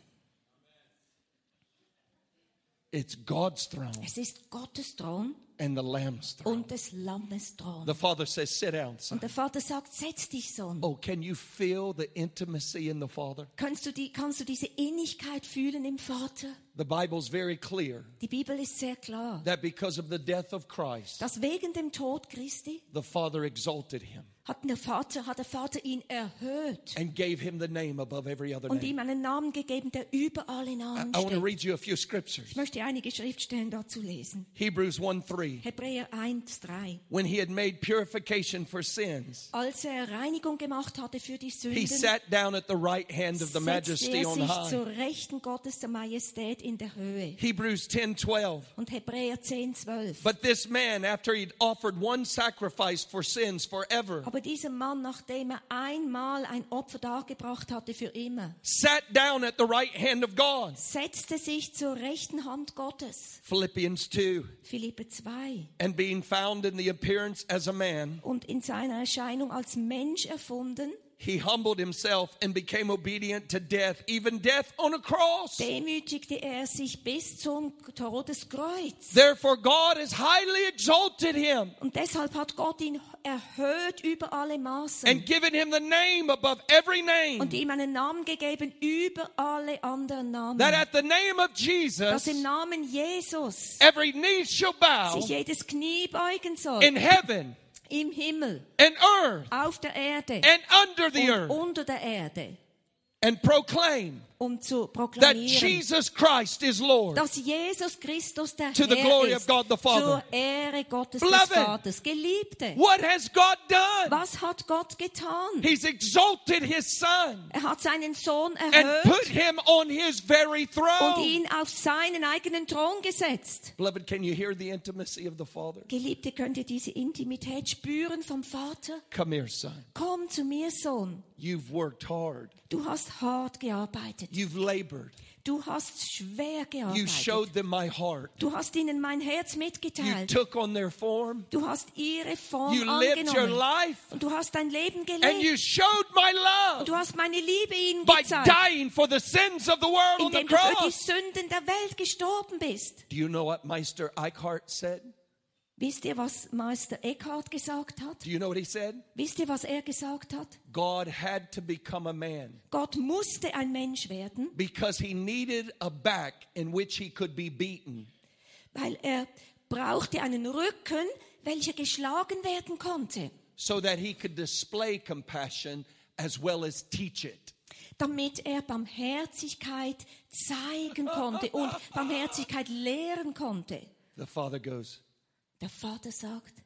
It's God's throne
es ist Gottes Thron
and the Lamb's throne.
und des Lammes Thron.
The Father says, sit down, son.
Und der Vater sagt, setz dich, Sohn.
Oh, can you feel the intimacy in the Father?
Kannst du, die, kannst du diese Innigkeit fühlen im Vater?
The Bible's very clear
Die Bibel ist sehr klar,
that because of the death of Christ,
dass wegen dem Tod Christi
the Father exalted him
hat der Vater, hat der Vater ihn erhöht
and gave him the name above every other
und ihm
name.
einen Namen gegeben, der über alle
I,
Namen
I want to
steht.
read you a few scriptures.
Ich möchte einige Schriftstellen dazu lesen.
Hebrews one three.
Hebräer eins, drei.
When he had made purification for sins,
Als er Reinigung gemacht hatte für die
he
Sünden,
sat down at the right hand of the
setzte
majesty
er
on
sich
high.
zur Rechten Gottes der Majestät in der Höhe.
Hebrews ten twelve.
Und Hebräer zehn, zwölf.
But this man, after he'd offered one sacrifice for sins forever,
Aber dieser Mann, nachdem er einmal ein Opfer dargebracht hatte für immer,
sat down at the right hand of God.
setzte sich zur rechten Hand Gottes.
Philippians two.
Philippe zwei.
And being found in the appearance as a man,
Und in seiner Erscheinung als Mensch erfunden,
he humbled himself and became obedient to death, even death on a cross.
demütigte er sich bis zum Todeskreuz.
Therefore God has highly exalted him
Und deshalb hat Gott ihn erhöht über alle Maßen
and given him the name above every name,
und ihm einen Namen gegeben über alle anderen Namen.
that at the name of
Dass
Jesus
im Namen Jesus
every knee shall bow
sich jedes Knie beugen soll.
in heaven
Im Himmel,
and earth
auf der Erde
and under the
und
earth,
unter der Erde,
and proclaim
um zu
that
proklamieren,
Jesus Christ is Lord.
dass Jesus Christus der
To the
Herr
glory
ist,
of God the Father.
zur Ehre Gottes
Beloved.
des Vaters. Geliebte,
What has God done?
was hat Gott getan?
He's exalted his Son
Er hat seinen Sohn
and put
erhöht
him on his very
und
throne.
ihn auf seinen eigenen Thron gesetzt.
Beloved, can you hear the intimacy of the Father?
Geliebte, könnt ihr diese Intimität spüren vom Vater?
Come here, son.
Komm zu mir, Sohn.
You've worked hard.
Du hast hart gearbeitet.
You've labored.
Du hast schwer
You
gearbeitet.
showed them my heart.
Du hast ihnen mein Herz
You
mitgeteilt.
took on their form.
Du hast ihre Form
You lived your
angenommen.
life.
Und du hast dein Leben
And
gelebt.
you showed my love
Und du hast meine Liebe ihnen
by
gezeigt,
dying for the sins of the world on the
indem du für die
cross.
Sünden der Welt gestorben bist.
Do you know what Meister Eckhart said?
Wisst ihr, was Meister Eckhart gesagt hat?
Do you know what he said?
Wisst ihr, was er gesagt hat?
God had to become a man
Gott musste ein Mensch werden,
because he needed a back in which he could be beaten.
weil er brauchte einen Rücken, welcher geschlagen werden konnte,
So that he could display compassion as well as teach it.
damit er Barmherzigkeit zeigen konnte und Barmherzigkeit lehren konnte.
The Father goes,
Der Vater sagt,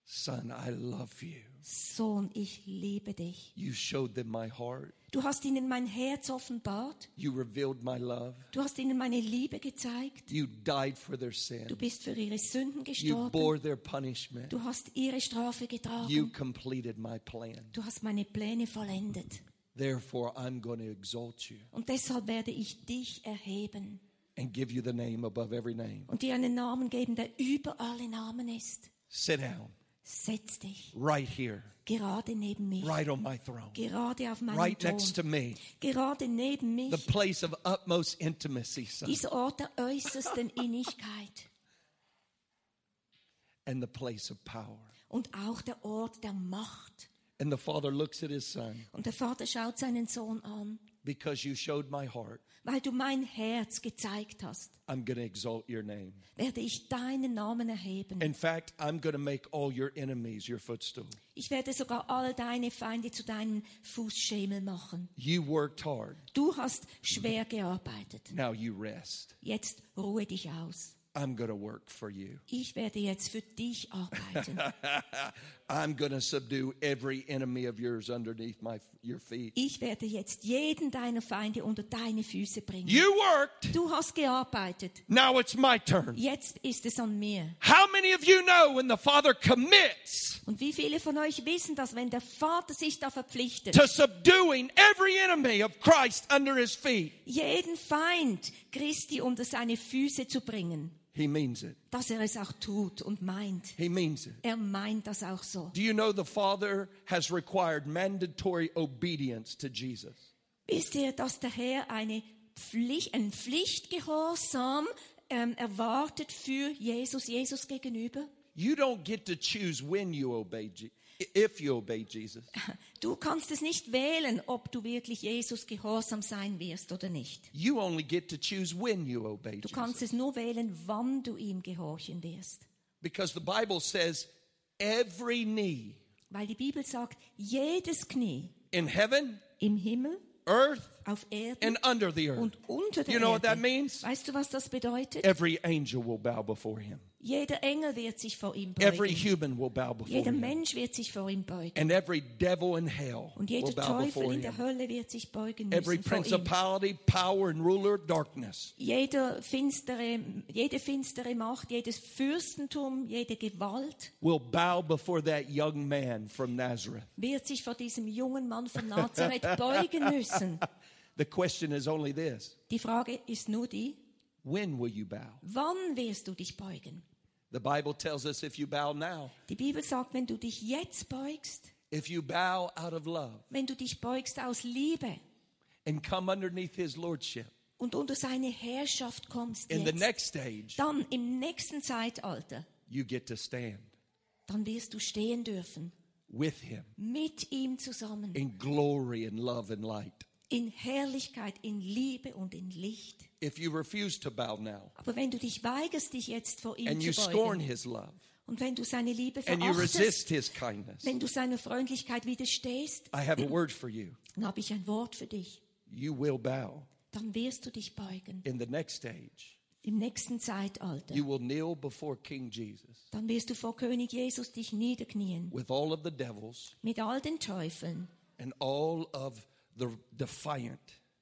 Son, I love you.
Sohn, ich liebe dich.
You showed them my heart.
Du hast ihnen mein Herz offenbart.
You revealed my love.
Du hast ihnen meine Liebe gezeigt.
You died for their sin.
Du bist für ihre Sünden
You
gestorben.
bore their punishment.
Du hast ihre Strafe getragen.
You completed my plan.
Du hast meine Pläne vollendet.
Therefore, I'm going to exalt you
Und deshalb werde ich dich erheben
and give you the name above every name.
und dir einen Namen geben, der über alle Namen ist.
Sit down
Setz dich
right here,
gerade neben mich,
right on my throne,
gerade auf meinem
right next to
Thron,
me,
gerade neben mich,
the place of utmost intimacy, son,
dieser Ort der äußersten Innigkeit
and the place of power.
und auch der Ort der Macht.
And the Father looks at his Son,
Und der Vater schaut seinen Sohn an,
because you showed my heart,
weil du mein Herz gezeigt hast,
I'm going to exalt your name.
werde ich deinen Namen erheben.
In fact, I'm going to make all your enemies your footstool.
Ich werde sogar all deine Feinde zu deinen Fußschemel machen.
You worked hard.
Du hast schwer gearbeitet.
Now you rest.
Jetzt ruhe dich aus.
I'm going to work for you.
Ich werde jetzt für dich arbeiten.
I'm going to subdue every enemy of yours underneath my your feet.
Ich werde jetzt jeden deiner Feinde unter deine Füße bringen.
You worked.
Du hast gearbeitet.
Now it's my turn.
Jetzt ist es an mir.
How many of you know when the Father commits
Und wie viele von euch wissen, dass wenn der Vater sich da verpflichtet,
to subduing every enemy of Christ under his feet,
jeden Feind Christi unter seine Füße zu bringen,
he means it.
dass er es auch tut und meint.
He means it.
Er meint das auch so.
Do you know the Father has required mandatory obedience to Jesus?
Wisst ihr, dass der Herr eine Pflicht, einen Pflichtgehorsam ähm, erwartet für Jesus, Jesus gegenüber?
You don't get to choose when you obey Je- if you obey Jesus.
Du kannst es nicht wählen, ob du wirklich Jesus gehorsam sein wirst oder nicht.
You only get to choose when you obey
Du kannst
Jesus.
es nur wählen, wann du ihm gehorchen wirst.
Because the Bible says every knee
Weil die Bibel sagt, jedes Knie
in heaven,
im Himmel,
earth,
auf Erden
and under the earth.
und unter der
You know what that
Erde.
means?
Weißt du, was das bedeutet?
Every angel will bow before him.
Jeder Engel wird sich vor ihm
Every
beugen.
human will bow before
Jeder
him.
Mensch wird sich vor ihm beugen.
And every devil in hell
Und
will
jeder
bow
Teufel
before
in der
him.
Hölle wird sich beugen
Every
müssen vor ihm.
principality, power, and ruler of darkness
Jeder finstere, jede finstere Macht, jedes Fürstentum, jede Gewalt
will bow before that young man from Nazareth.
wird sich vor diesem jungen Mann von Nazareth beugen müssen.
The question is only this:
Die Frage ist nur die,
when will you bow?
wann wirst du dich beugen?
The Bible tells us if you bow now,
Die Bibel sagt, wenn du dich jetzt beugst,
if you bow out of love
wenn du dich beugst aus Liebe
and come underneath his lordship,
und unter seine Herrschaft kommst
in the
jetzt,
next stage,
dann im nächsten Zeitalter,
you get to stand
dann wirst du stehen dürfen,
with him
mit ihm zusammen,
in glory and love and light.
in Herrlichkeit, in Liebe und in Licht.
If you refuse to bow now
Aber wenn du dich weigerst, dich jetzt vor ihm
and you
zu
scorn
beugen
his love
und wenn du seine Liebe
and you
verachtest,
resist his kindness,
wenn du seiner Freundlichkeit widerstehst,
I have a word for you.
dann habe ich ein Wort für dich.
You will bow
Dann wirst du dich beugen.
in the next stage.
Im nächsten Zeitalter.
You will kneel before King Jesus
Dann wirst du vor König Jesus dich niederknien.
with all of the devils
Mit all den Teufeln
and all of the defiant,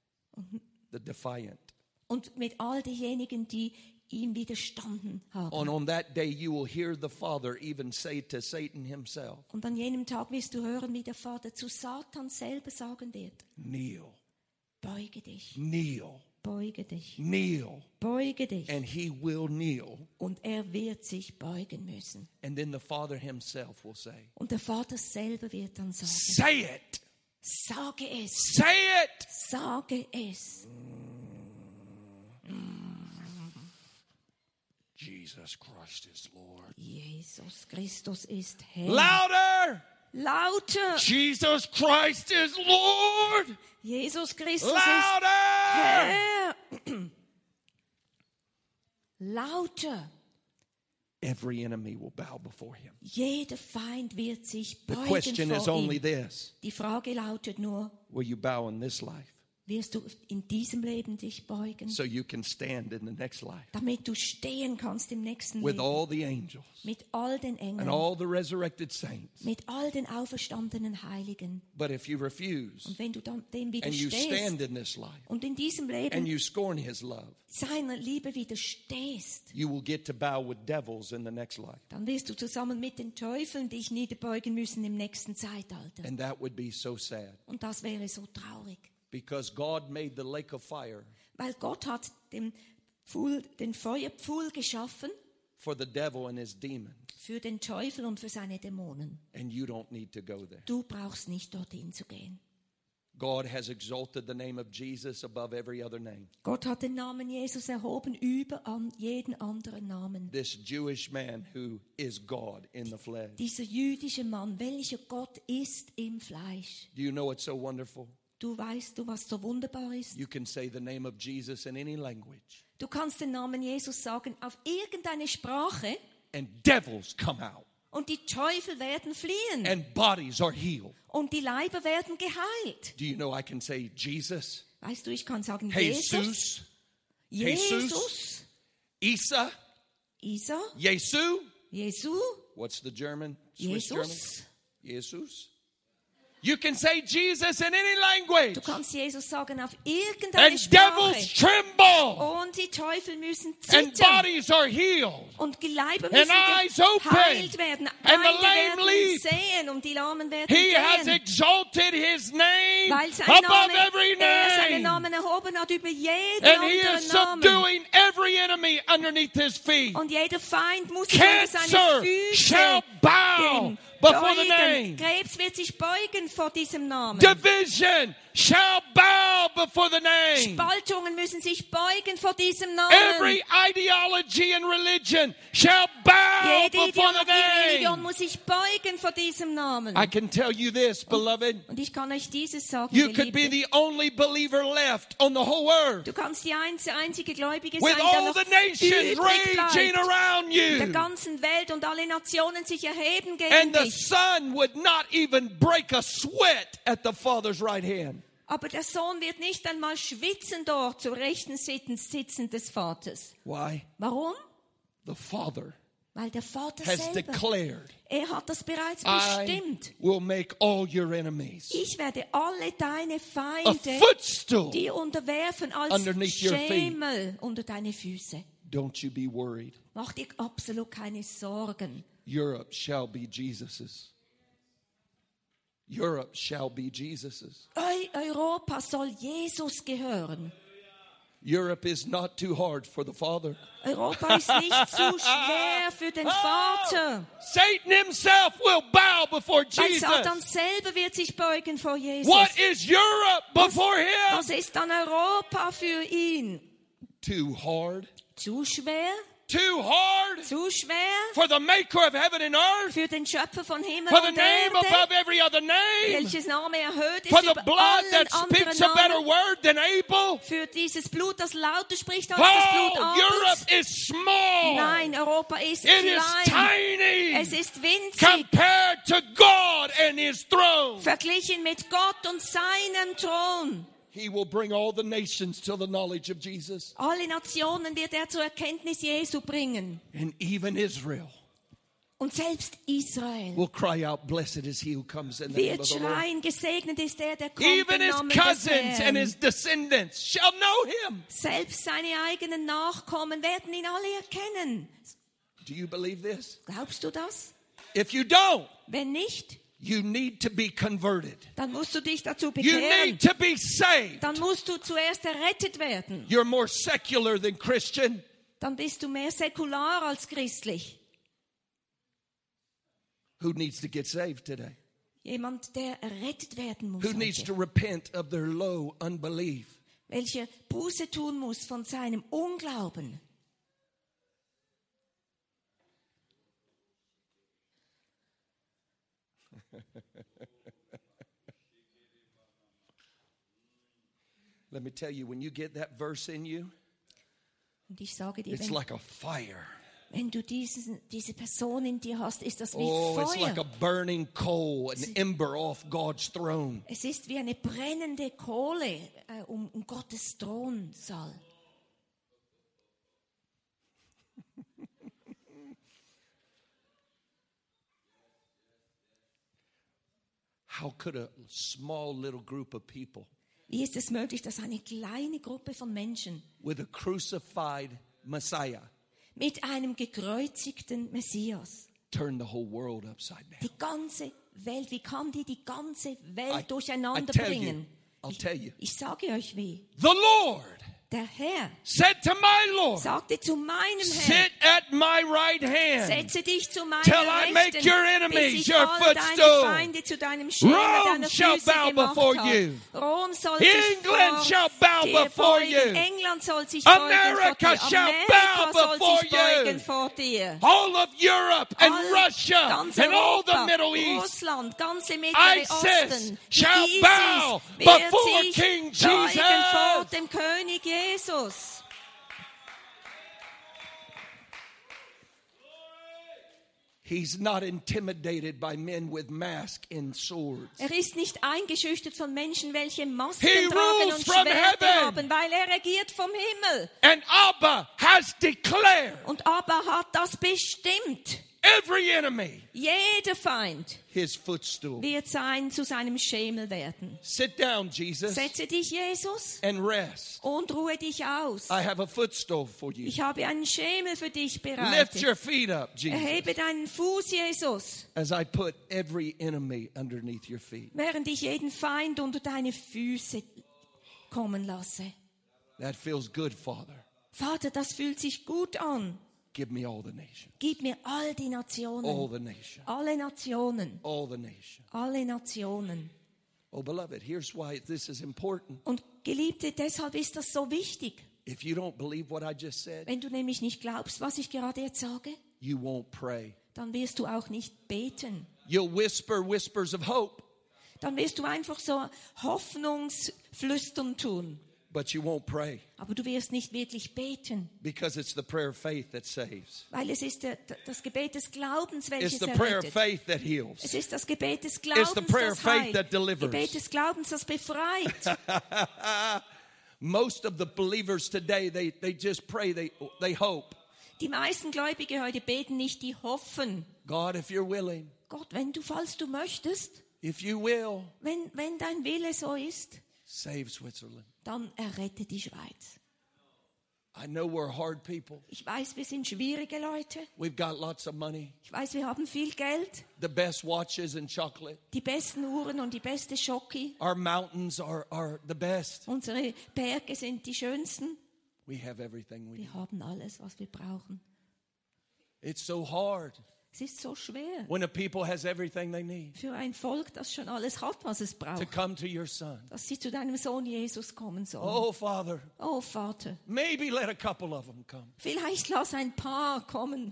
the defiant.
und mit all denjenigen, die ihm widerstanden haben.
And on that day you will hear the Father even say to Satan himself,
Und an jenem Tag wirst du hören, wie der Vater zu Satan selber sagen wird:
kneel,
Beuge dich,
kneel,
beuge dich,
kneel.
beuge dich.
And he will kneel.
Und er wird sich beugen müssen.
And then the Father himself will say,
Und der Vater selber wird dann sagen:
say it,
Sage es,
say it.
sage es.
Jesus Christ is Lord.
Jesus Christus ist Herr.
Louder!
Lauter!
Jesus Christ is Lord!
Jesus Christus ist
Louder!
Herr! Lauter!
Every enemy will bow before him.
Jeder Feind wird sich
The
beugen
question is
vor
only
ihm.
this:
Die Frage lautet nur,
will you bow in this life?
wirst du in diesem Leben dich beugen,
so you can stand in the next life
damit du stehen kannst im nächsten
with
Leben.
all the angels
Mit all den
and
Engeln,
all the resurrected saints.
mit all den auferstandenen Heiligen.
But if you refuse
Und wenn du dann dem
and you
widerstehst
stand in this life
und in diesem
and
Leben
you scorn his love,
seiner Liebe widerstehst,
you will get to bow with devils in the next life.
dann wirst du zusammen mit den Teufeln dich niederbeugen müssen im nächsten Zeitalter.
And that would be so sad
Und das wäre so traurig.
because God made the lake of fire
Weil Gott hat den, Pfuhl, den Feuerpfuhl geschaffen
for the devil and his demons,
für den Teufel und für seine Dämonen.
and you don't need to go there.
Du brauchst nicht dorthin zu gehen.
God has exalted the name of Jesus above every other name.
Gott hat den Namen Jesus erhoben über an jeden anderen Namen.
This Jewish man who is God in the flesh.
Dieser jüdische Mann, welcher Gott ist im Fleisch.
Do you know what's so wonderful?
Du weißt du, was so wunderbar ist?
You can say the name of Jesus in any language,
Du kannst den Namen Jesus sagen auf irgendeine Sprache
and devils come out,
und die Teufel werden fliehen
and bodies are healed.
und die Leiber werden geheilt.
Do you know I can say Jesus,
Weißt du, ich kann sagen Jesus,
Jesus,
Jesus,
Isa,
Isa,
Jesu.
Jesu,
What's the German? Swiss German?
Jesus.
Jesus. You can say Jesus in any language,
Du kannst Jesus sagen auf irgendeine
and devils
Sprache.
tremble,
Und die Teufel müssen
and
zittern.
bodies are healed.
Und die Leiber
and
müssen
eyes open,
geheilt werden.
and the
Beine
lame
werden
leap.
sehen und die Lahmen werden
He has
gehen.
exalted his name
Weil sein
above
Name,
every
er seinen
name.
Namen erhoben hat über jeden
And he is
anderen Namen.
subduing every enemy underneath his feet.
Und jeder Feind muss sich unter seine
Cancer
Füße
shall bow
den
before the
beugen.
name.
Krebs wird sich beugen vor diesem Namen.
Division shall bow before the name.
Spaltungen müssen sich beugen vor diesem Namen.
Every ideology and religion shall bow
Jede
before the
Ideologie, Religion
name.
muss sich beugen vor diesem Namen.
I can tell you this, beloved.
Und ich kann euch dieses sagen,
You
ihr
could be
Lieben.
the only believer left on the whole earth,
Du kannst die einzige Gläubige
with
sein, der
all
noch
the nations
übrig
raging
bleibt.
around
Der
you.
ganzen Welt und alle Nationen sich erheben gegen
And the
dich.
son would not even break a sweat at the Father's right hand.
Aber der Sohn wird nicht einmal schwitzen dort zur rechten Sitzen des Vaters.
Why?
Warum?
The Father
Weil der Vater
has
selber,
declared,
er hat das bereits
I
bestimmt.
will make all your enemies
Ich werde alle deine
a
Feinde
footstool.
dir unterwerfen als
underneath your feet.
Schemel unter deine Füße.
Don't you be worried.
Mach dir absolut keine Sorgen.
Europe shall be Jesus's. Europe shall be Jesus's.
Eu- Europa soll Jesus gehören.
Europe is not too hard for the Father.
Europa ist nicht zu schwer für den Vater.
Satan himself will bow before
Weil
Jesus.
Satan selber wird sich beugen vor Jesus.
What is Europe before him?
Was ist dann Europa für ihn?
Too hard.
Zu schwer?
Too hard
Zu schwer?
for the maker of heaven and earth.
Für den Schöpfer von Himmel
For the
und
name above
Erde?
every other name.
Welches Name erhöht
For
ist
the
über
blood
allen
that
anderen
speaks a better
Namen?
word than Abel.
Für dieses Blut, das lauter spricht als das Blut
Oh,
Abels?
Europe is small.
Nein, Europa ist
It is
klein.
tiny
Es ist winzig.
compared to God and his throne.
Verglichen mit Gott und seinem Thron.
He will bring all the nations to the knowledge of Jesus.
Alle Nationen wird er zur Erkenntnis Jesu bringen.
And even Israel
Und selbst Israel
will cry out, blessed is he who comes in the name
wird
of the Lord.
schreien, gesegnet ist der, der kommt
Even
im
his
Namen des
cousins and his
Herrn.
descendants shall know him.
Selbst seine eigenen Nachkommen werden ihn alle erkennen.
Do you believe this?
Glaubst du das?
If you don't,
Wenn nicht,
you need to be converted.
dann musst du dich dazu
You
bekehren.
need to be saved.
Dann musst du zuerst errettet werden.
You're more secular than Christian.
Dann bist du mehr säkular als christlich.
Who needs to get saved today?
Jemand, der errettet werden muss.
Who needs
heute.
to repent of their low unbelief?
Welcher Buße tun muss von seinem Unglauben.
Let me tell you, when you get that verse in you,
Und ich sage dir,
it's
wenn,
like a fire.
Wenn du diesen, diese Person in dir hast, ist das wie
Oh, it's
Feuer.
like a burning coal, an ember off God's throne.
Es ist wie eine brennende Kohle äh, um, um Gottes Thronsaal.
How could a small little group of people
Wie ist es möglich, dass eine kleine Gruppe von Menschen
with a crucified Messiah
mit einem gekreuzigten Messias
turn the whole world upside down?
die ganze Welt, wie kann die die ganze Welt
I-
durcheinander
I tell you,
bringen?
I'll
Ich,
tell you.
ich sage euch wie.
The Lord
Der Herr
said to my Lord,
sagte zu meinem Herrn,
sit at my right hand
setze dich zu meiner
till I make
Rechten,
your enemies
bis ich
your
all deine
footstool.
Feinde zu deinem Schemel
Rome
deiner
shall
Füße
bow
gemacht
before
habe.
you.
Rom soll sich
England
vor
shall bow
dir
before
beugen.
you.
England soll sich
America
beugen vor dir.
shall
Amerika
bow
soll
before
sich beugen
you.
vor dir.
All of Europe and
All-
Russia
ganz
and all the
Europa,
Middle East,
Russland, ganze Mittlere
ISIS
Osten, die
shall
ISIS
bow
wird
before
sich
King
beugen
Jesus.
vor dem König Jesus.
He's not intimidated by men with masks and swords.
Er ist nicht eingeschüchtert von Menschen, welche Masken
He
tragen
rules
und
from
Schwerter
heaven.
haben, weil er regiert vom Himmel.
And Abba has declared
Und Abba hat das bestimmt.
every enemy
Jeder Feind
his footstool.
wird sein zu seinem Schemel werden.
Sit down, Jesus,
Setze dich, Jesus,
and rest.
und ruhe dich aus.
I have a footstool for you.
Ich habe einen Schemel für dich
Lift
bereitet.
your feet up, Jesus,
Erhebe deinen Fuß, Jesus,
as I put every enemy underneath your feet.
während ich jeden Feind unter deine Füße kommen lasse.
That feels good, Father.
Vater, das fühlt sich gut an.
Give me all the nations.
Gib mir all die
All
Nationen.
the nations.
Alle Nationen.
All the nations.
Alle Nationen.
Oh, beloved, here's why this is important.
Und Geliebte, deshalb ist das so wichtig.
If you don't believe what I just said,
Wenn du nämlich nicht glaubst, was ich gerade jetzt sage,
you won't pray.
dann wirst du auch nicht beten.
You'll whisper whispers of hope,
Dann wirst du einfach so Hoffnungsflüstern tun.
but you won't pray
Aber du wirst nicht wirklich beten.
because it's the prayer of faith that saves.
Weil es ist der, das Gebet des Glaubens,
It's
welches
the prayer of
errettet.
faith that heals.
Es ist das Gebet des
It's
Glaubens,
the prayer of
das
faith
heilt.
that delivers.
Gebet des Glaubens, das befreit.
Most of the believers today, they, they just pray, they, they hope.
Die meisten Gläubige heute beten nicht, die hoffen.
God, if you're willing,
Gott, wenn du, falls du möchtest,
if you will,
wenn, wenn dein Wille so ist,
save Switzerland.
dann errette die Schweiz.
I know we're hard people.
Ich weiß, wir sind schwierige Leute.
We've got lots of money,
Ich weiß, wir haben viel Geld,
the best watches and chocolate.
die besten Uhren und die beste Schoki.
Our mountains are, are the best.
Unsere Berge sind die schönsten.
We have everything we need.
Wir haben alles, was wir brauchen.
It's so hard
Es ist so schwer
when a people has everything they need
für ein Volk, das schon alles hat, was es
to
braucht,
come to your son.
dass sie zu deinem Sohn Jesus kommen sollen.
Oh, Father,
Oh Vater,
maybe let a couple of them come.
vielleicht lass ein paar kommen.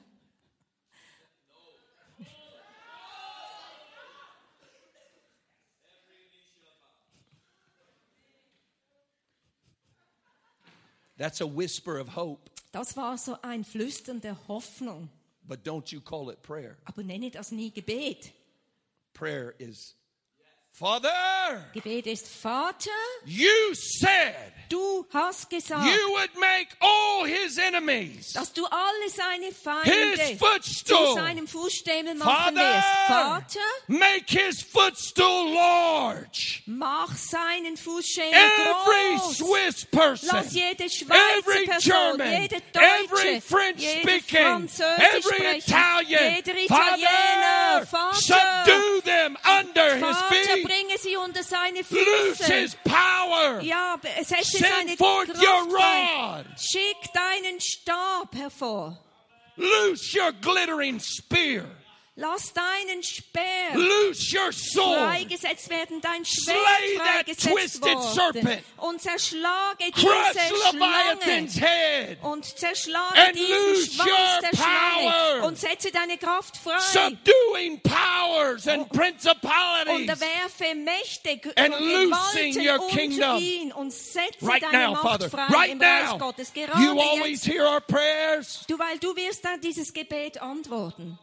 That's a whisper of hope,
Das war so ein Flüstern der Hoffnung.
but don't you call it prayer.
Aber nenne das nie Gebet.
Prayer is, Father,
Gebet ist, Vater,
you said
du hast gesagt,
you would make all his enemies
dass du alle seine Feinde
his
zu
footstool.
seinem Fußstämmel machen
Father,
wirst. Vater,
make his footstool large.
mach seinen Fußschemel
Every
groß.
Swiss person,
Lass jede Schweizer
every
Person,
German,
jede
every
Deutsche,
French
jede
speaking,
Französisch
every
sprechen,
Italian,
jeder Italiener,
Father,
Vater,
subdue them under his
Vater,
feet.
bringe sie unter seine
Loose
Füße.
his power.
Ja, setze
Send
seine
forth
Kraft
your
ein.
rod.
Schick deinen Stab hervor.
Loose your glittering spear.
Lass deinen Speer
Loose your sword.
freigesetzt werden, dein
Slay
Schwert
that
freigesetzt
twisted
worden.
serpent.
Und zerschlage
Crush
diese
Leviathan's
Schlange.
head.
Und zerschlage
And
diesen
lose
Schwanz
your
der Schlange.
power.
Und setze deine Kraft frei.
subduing powers and principalities.
Unterwerfe Mächte
And
und
loosing
Gewalten
your
unter
kingdom.
ihn und setze
Right
deine
now,
Macht
Father,
frei
right
im Reich
now.
Gottes.
You
Gerade
always
jetzt,
hear our prayers.
du, weil du wirst dann dieses Gebet antworten.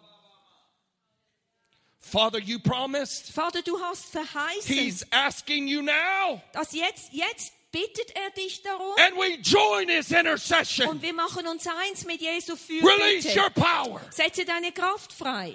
Father, you promised.
Vater, du hast verheißen,
He's asking you now.
dass jetzt, jetzt bittet er dich darum.
And we join his intercession.
Und wir machen uns eins mit Jesu
Release your
Fürbitte.
power.
Setze deine Kraft frei.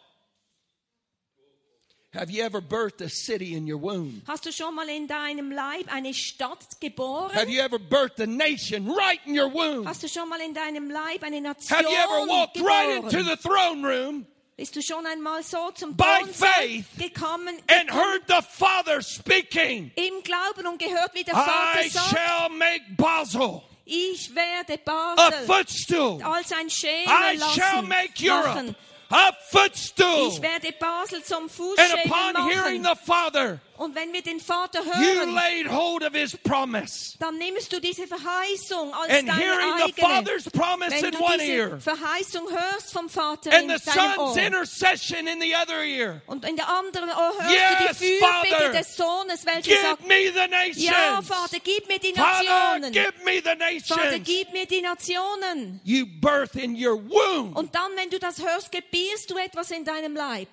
Have you ever birthed a city in your womb?
Hast du schon mal in deinem Leib eine Stadt geboren?
Have you ever birthed a nation right in your womb?
Hast du schon mal in deinem Leib eine Nation
Have you ever walked right into
geboren?
the throne room
Bist du schon einmal so zum
By
Thronsaal
faith
gekommen,
and heard the Father speaking?
im Glauben und gehört, wie der Vater
I
sagt,
shall make Basel
ich werde
a
Basel
footstool.
als ein Schemel
I shall
lassen,
make Europe
machen.
a footstool.
Ich werde Basel zum
And
Fußschemel
upon hearing
machen.
the Father,
Und wenn wir den Vater
you
hören,
laid hold of his promise.
dann nimmst du diese Verheißung als
And
deine
hearing the
eigene.
Father's promise
Wenn
in
du
one
diese
ear
Verheißung hörst vom Vater
and
in
the
deinem
Son's
Ohr
intercession in the other ear,
und in der anderen Ohr hörst
Yes,
du die Fürbitte
Father.
des Sohnes, welcher
give
sagt,
me the nations.
ja Vater, gib mir die
Father,
Nationen.
give me the
Vater,
nations.
gib mir die Nationen.
You birth in your womb.
Und dann, wenn du das hörst, gebierst du etwas in deinem Leib.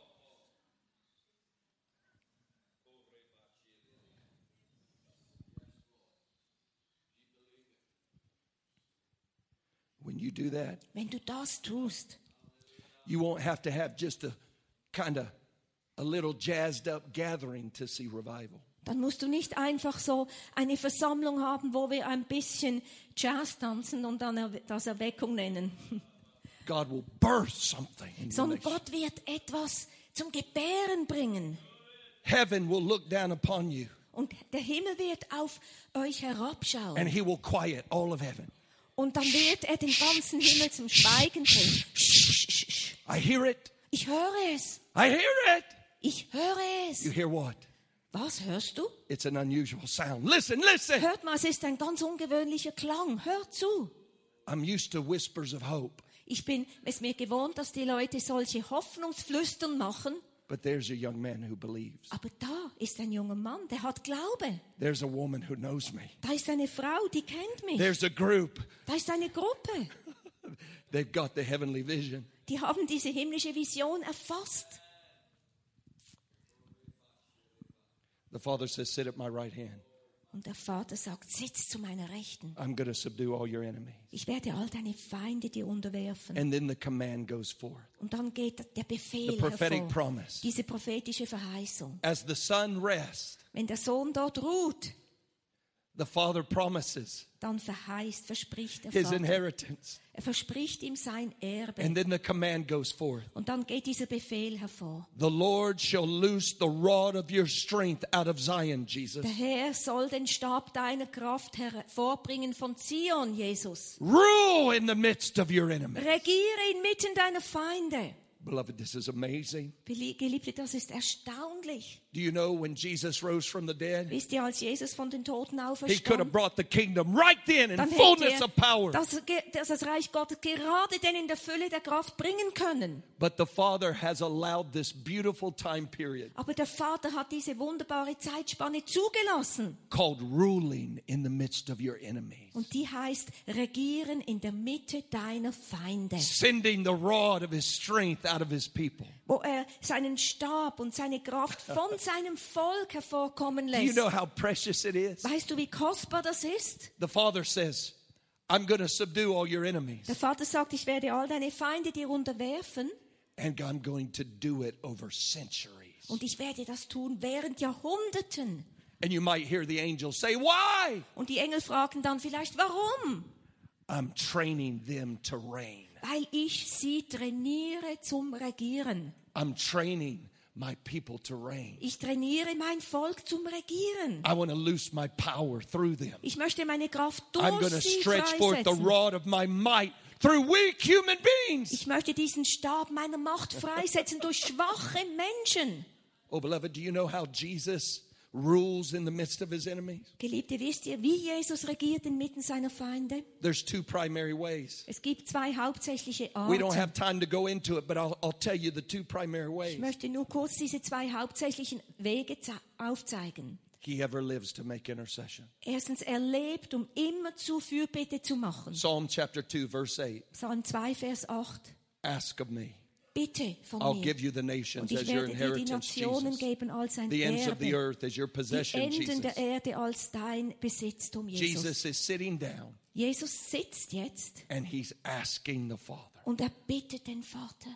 When you do that,
Wenn du das tust,
you won't have to have just a kind of a little jazzed up gathering to see revival.
dann musst du nicht einfach so eine Versammlung haben, wo wir ein bisschen Jazz tanzen und dann er- das Erweckung nennen.
God will birth something in your
Sondern
nation.
Gott wird etwas zum Gebären bringen.
Heaven will look down upon you
Und der Himmel wird auf euch herabschauen.
and he will quiet all of heaven.
Und dann wird er den ganzen Himmel zum Schweigen bringen.
I hear it.
Ich höre es.
I hear it.
Ich höre es.
You hear what?
Was hörst du?
It's an unusual sound. Listen, listen.
Hört mal, es ist ein ganz ungewöhnlicher Klang. Hört zu.
I'm used to whispers of hope,
Ich bin es mir gewohnt, dass die Leute solche Hoffnungsflüstern machen.
but there's a young man who believes.
Aber da ist ein junger Mann, der hat Glaube.
There's a woman who knows me.
Da ist eine Frau, die kennt mich.
There's a group.
Da ist eine Gruppe.
They've got the heavenly vision.
Die haben diese himmlische Vision erfasst.
The Father says, sit at my right hand.
Und der Vater sagt, sitz zu meiner Rechten.
I'm going to subdue all your enemies.
Ich werde all deine Feinde dir unterwerfen.
And then the command goes forth.
Und dann geht der Befehl
The prophetic
hervor.
promise.
Diese prophetische Verheißung.
As the Son rests,
Wenn der Sohn dort ruht,
the Father promises
dann verheißt, verspricht der
his
Vater.
inheritance.
Er verspricht ihm sein Erbe.
And then the command goes forth.
Und dann geht dieser Befehl hervor.
The Lord shall loose the rod of your strength out of Zion, Jesus.
Der Herr soll den Stab deiner Kraft hervorbringen von Zion, Jesus.
Rule in the midst of your enemies.
Regiere inmitten deiner Feinde.
Beloved, this is amazing.
Belie- Geliebte, das ist erstaunlich.
Do you know when Jesus rose from the dead?
Wisst ihr, als Jesus von den Toten
He could have
auferstand,
brought the kingdom right then in
dann
fullness
hätte
of power.
er das, Ge- das, das Reich Gottes gerade denn in der Fülle der Kraft bringen können.
But the Father has allowed this beautiful time period
Aber der Vater hat diese wunderbare Zeitspanne zugelassen.
called ruling in the midst of your enemies.
Und die heißt regieren in der Mitte deiner Feinde.
Sending the rod of his strength out of his people.
Wo er seinen Stab und seine Kraft von seinem Volk hervorkommen
Do you
lässt.
know how precious it is?
Weißt du, wie kostbar das ist?
The Father says, I'm going to subdue all your enemies.
Der Vater sagt, ich werde all deine Feinde dir unterwerfen
And I'm going to do it over centuries.
und ich werde das tun während Jahrhunderten.
And you might hear the angels say, why?
Und die Engel fragen dann vielleicht, warum?
I'm training them to reign.
Weil ich sie trainiere zum Regieren.
I'm training my people to reign.
Ich trainiere mein Volk zum Regieren.
I want to loose my power through them.
Ich möchte meine Kraft
I'm going
durch
to
sie
stretch forth the
freisetzen.
rod of my might through weak human beings.
Ich möchte diesen Stab meiner Macht freisetzen durch schwache Menschen.
Oh, beloved, do you know how Jesus rules in the midst of his enemies?
Geliebte, wisst ihr, wie Jesus regiert inmitten seiner Feinde?
There's two primary ways.
Es gibt zwei hauptsächliche
We don't
Arten.
have time to go into it, but I'll, I'll tell you the two primary
Ich
ways.
möchte nur kurz diese zwei hauptsächlichen Wege ze- aufzeigen.
He ever lives to make intercession.
Erstens, er lebt, um immer zu Fürbitte zu machen.
Psalm chapter two, verse eight.
Psalm zwei, Vers acht.
Ask of me.
Bitte von
I'll
mir.
give you the nations
Und ich
as your
werde dir die
inheritance,
Nationen
Jesus.
geben als ein
The ends of the
Erbe.
earth as your
Die
possession,
Enden
Jesus.
der Erde als dein Besitztum, Jesus.
Jesus is sitting down
Jesus sitzt jetzt
and he's asking the Father,
und er bittet den Vater.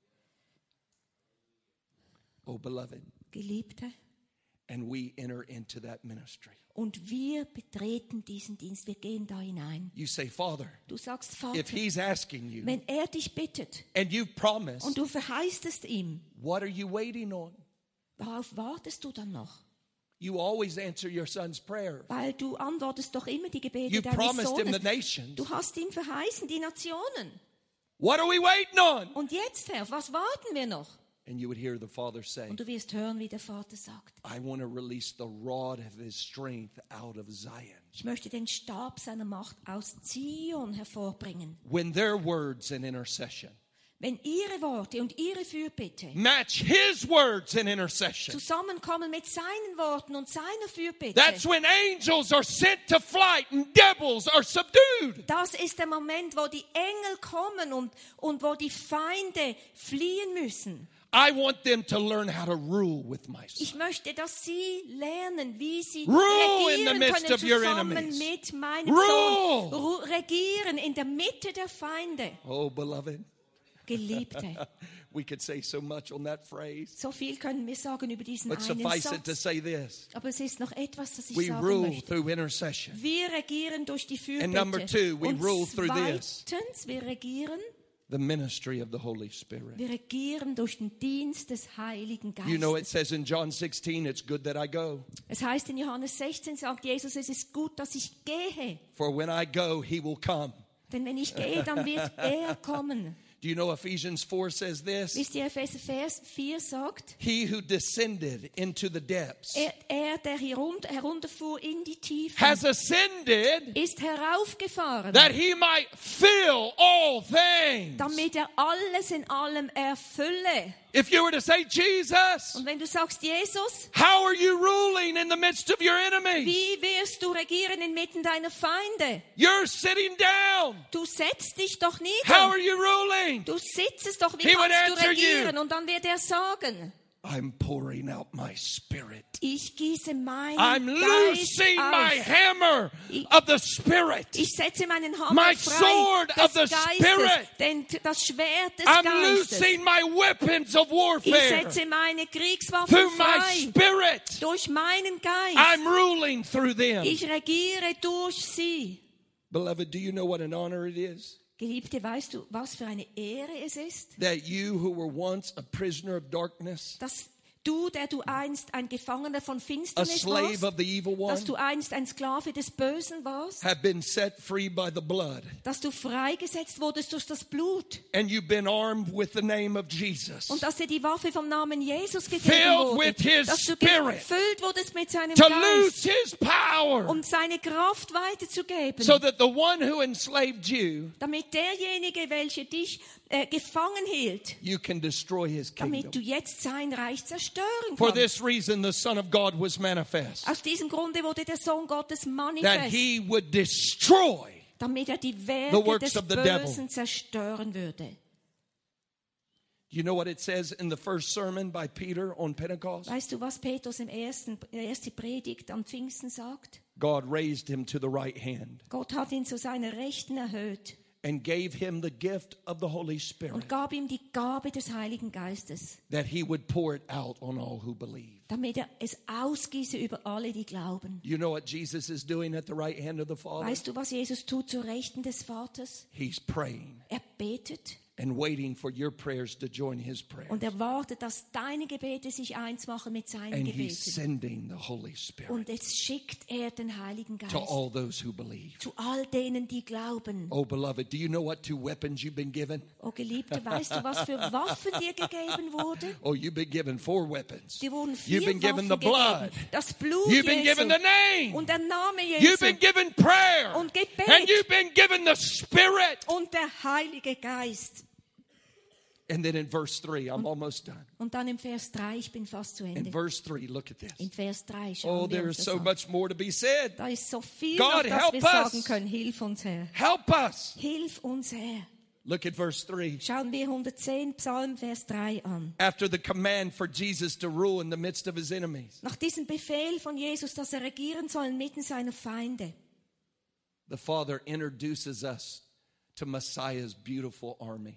oh beloved,
Geliebte,
and we enter into that ministry.
und wir betreten diesen Dienst, wir gehen da hinein.
You say, Father,
Du sagst, Vater,
if he's asking you
wenn er dich bittet
and you've promised,
und du verheißest ihm,
what are you waiting on?
worauf wartest du dann noch?
You always answer your son's prayers.
Weil du antwortest doch immer die Gebete
You
deines
promised him the
Sohnes.
nations.
Du hast ihm verheißen, die Nationen.
What are we waiting on?
Und jetzt, Herr, auf was warten wir noch?
And you would hear the Father say,
Und du wirst hören, wie der Vater sagt,
I want to release the rod of his strength out of Zion.
ich möchte den Stab seiner Macht aus Zion hervorbringen.
When their words in intercession
Wenn ihre Worte und ihre Fürbitte
match his words in intercession,
zusammenkommen mit seinen Worten und seiner Fürbitte,
that's when angels are sent to flight and devils are subdued.
das ist der Moment, wo die Engel kommen und, und wo die Feinde fliehen müssen.
I want them to learn how to rule with my son.
Ich möchte, dass sie lernen, wie sie
Rule in the
regieren
midst
können
of your
zusammen
enemies.
mit meinem
Rule.
Sohn. Ru- Regieren in der Mitte der Feinde.
Oh, beloved,
Geliebte,
we could say so much on that phrase,
so viel können wir sagen über diesen
but
einen
suffice it to
Satz.
say this.
Aber es ist noch etwas, das ich
We
sagen
rule
möchte.
through intercession.
Wir regieren durch die Fürbitte.
And number two, we
Und
rule through this.
zweitens, wir regieren,
The ministry of the Holy Spirit.
wir regieren durch den Dienst des Heiligen Geistes.
You know, it says in John sixteen, it's good that I go.
Es heißt in Johannes sechzehn, sagt Jesus, es ist gut, dass ich gehe.
For when I go, he will come.
Denn wenn ich gehe, dann wird er kommen.
Do you know Ephesians four says this?
Wisst ihr, Epheser Vers vier sagt,
He who descended into the depths
er, er der herunter, herunterfuhr in die Tiefen,
has ascended
ist heraufgefahren,
that he might fill all things.
damit er alles in allem erfülle.
If you were to say, Jesus,
Und wenn du sagst, Jesus,
how are you ruling in the midst of your enemies?
wie wirst du regieren inmitten deiner Feinde?
You're sitting down.
Du setzt dich doch
How
nieder.
are you ruling?
Du sitzt es doch, wie
He would
kannst du
answer
regieren?
you.
Und dann wird er sagen,
I'm pouring out my spirit.
ich gieße meinen
I'm
Geist
loosing my
aus.
hammer of the Spirit.
Ich setze meinen Hammer
My
frei
sword
des
of the
Geistes,
Spirit.
denn das Schwert des
I'm
Geistes.
loosing my weapons of
Ich
warfare
setze meine Kriegswaffen
through my
frei
spirit.
durch meinen Geist.
I'm ruling through them.
Ich regiere durch sie.
Beloved, do you know what an honor it is?
Geliebte, weißt du, was für eine Ehre es ist,
That you who were once a prisoner of darkness,
dass du, der du einst ein Gefangener von
a
Finsternis
slave
warst,
of the evil one,
dass du einst ein Sklave des Bösen warst,
have been set free by the blood.
dass du freigesetzt wurdest durch das Blut
And you've been armed with the name of Jesus.
und dass dir die Waffe vom Namen Jesus gegeben
Filled
wurde,
with his
dass du
spirit.
gefüllt wurdest mit seinem
To
Geist,
loose his power.
um seine Kraft weiterzugeben,
So that the one who enslaved you,
damit derjenige, welcher dich äh, gefangen hielt,
you can destroy his
damit du
kingdom.
jetzt sein Reich zerstören
For
kannst.
this reason, the Son of God was manifest,
Aus diesem Grunde wurde der Sohn Gottes
that
manifest,
he would destroy.
damit er die
The
Werke
works
des
of the devil.
Bösen zerstören würde.
You know what it says in the first sermon by Peter on Pentecost?
Weißt du, was Petrus im ersten, der erste Predigt am Pfingsten sagt?
God raised him to the right hand
Gott hat ihn zu seiner Rechten erhöht
and gave him the gift of the Holy
und
Spirit,
gab ihm die Gabe des Heiligen Geistes,
that he would pour it out on all who believe.
damit er es ausgieße über alle, die glauben.
You know what Jesus is doing at the right hand of the Father?
Weißt du, was Jesus tut zur Rechten des Vaters?
He's praying
Er betet
and waiting for your prayers to join his prayers.
Und er wartet, dass deine Gebete sich eins machen mit seinen
And he's
Gebeten.
sending the Holy Spirit
Und jetzt schickt er den Heiligen Geist
to all those who believe.
zu all denen, die glauben.
Oh, beloved, do you know what two weapons you've been given?
Oh Geliebte, weißt du, was für Waffen dir gegeben wurden?
Oh, you've been given four weapons.
Dir wurden vier
You've been given the
Waffen
blood.
gegeben. Das Blut
You've been
Jesu
given the name.
und der Name
You've
Jesu
been given prayer.
und Gebet
And you've been given the Spirit.
und der Heilige Geist.
And then in verse three, I'm almost done.
Und dann im Vers drei, ich bin fast zu
In
Ende.
verse three, look at this.
In Vers drei
Oh,
schauen wir
there
uns
is
das
so
an.
much more to be said.
Da ist so viel
God,
noch, dass
help
wir
us.
sagen können. Hilf uns, Herr.
Help us.
Hilf uns, Herr.
Look at verse three.
Schauen wir hundertzehn Psalm Vers drei an.
After the command for Jesus to rule in the midst of his enemies,
Nach diesem Befehl von Jesus, dass er regieren soll inmitten seiner Feinde,
the Father introduces us to Messiah's beautiful army.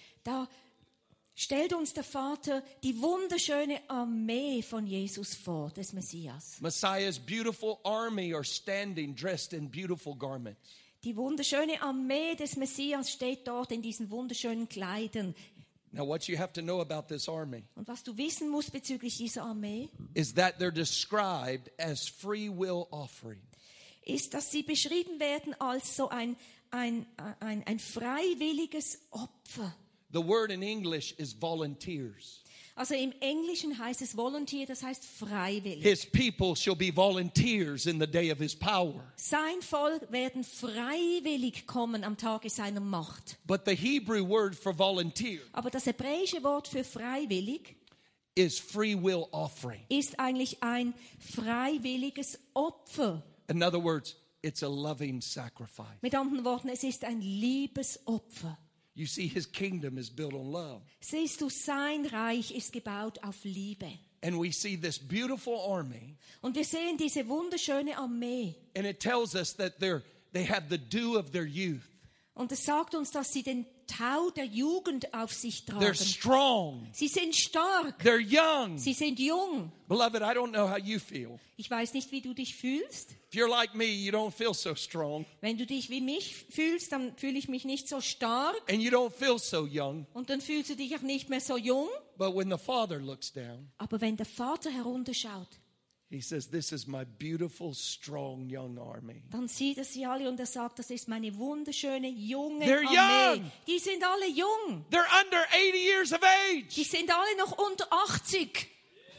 da stellt uns der Vater die wunderschöne Armee von Jesus vor, des Messias.
Messiah's beautiful army are standing dressed in beautiful garments.
Die wunderschöne Armee des Messias steht dort in diesen wunderschönen Kleidern.
Now, what you have to know about this army
Und was du wissen musst bezüglich dieser Armee,
is that they're described as free will offering.
ist, dass sie beschrieben werden als so ein, ein, ein, ein freiwilliges Opfer.
The word in English is volunteers.
Also im Englischen heißt es Volunteer, das heißt freiwillig.
His people shall be volunteers in the day of his power.
Sein Volk werden freiwillig kommen am Tage seiner Macht.
But the Hebrew word for volunteer
Aber das hebräische Wort für freiwillig
is free will offering.
ist eigentlich ein freiwilliges Opfer.
In other words, it's a loving sacrifice.
Mit anderen Worten, es ist ein Liebesopfer.
You see, his kingdom is built on love.
Siehst du, sein Reich ist gebaut auf Liebe.
And we see this beautiful army,
Und wir sehen diese wunderschöne Armee.
and it tells us that they're, they have the dew of their youth.
Und es sagt uns, dass sie den Tau der Jugend auf sich
They're
tragen.
strong.
Sie sind stark.
They're young.
Sie sind jung.
Beloved, I don't know how you feel.
Ich weiß nicht, wie du dich fühlst.
If you're like me, you don't feel so strong,
Wenn du dich wie mich fühlst, dann fühle ich mich nicht so stark.
and you don't feel so young.
Und dann fühlst du dich auch nicht mehr so jung.
But when the Father looks down,
Aber wenn der Vater herunterschaut,
he says, "This is my beautiful, strong, young army."
dann sieht er sie alle und er sagt, das ist meine wunderschöne junge
They're
Armee.
young.
Die sind alle jung.
They're under eighty years of
Die
age.
sind alle noch unter achtzig.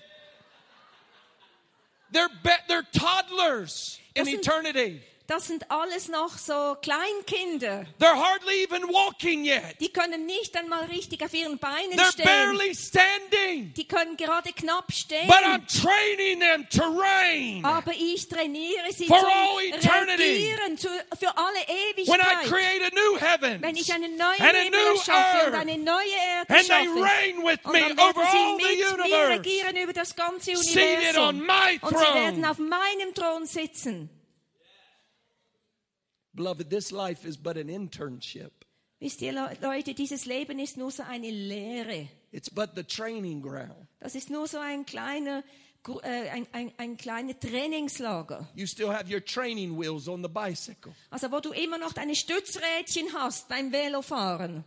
They're be- they're toddlers in
Das sind-
eternity.
Das sind alles noch so Kleinkinder.
They're hardly even walking yet.
Die können nicht einmal richtig auf ihren Beinen
They're
stehen.
barely standing.
Die können gerade knapp stehen.
But I'm training them to reign.
Aber ich trainiere sie
For
zum
all eternity.
Regieren, zu, für alle
When I
Ewigkeit.
create a new heaven
Wenn ich eine neue
and a
Himmel
new
schaffe und
earth,
eine neue Erde
and they
schaffe,
reign with
und
me
dann
over
werden sie
all
mit
the
mir
universe,
regieren über das ganze
seated on
Universum.
my
Und sie werden
throne.
auf meinem Thron sitzen.
Beloved, this life is but an internship.
Wisst ihr, Le- Leute, dieses Leben ist nur so eine Lehre.
It's but the training ground.
Das ist nur so ein kleiner, Gru- äh, ein, ein, ein kleiner Trainingslager.
You still have your training wheels on the bicycle.
Also wo du immer noch deine Stützrädchen hast beim Velofahren.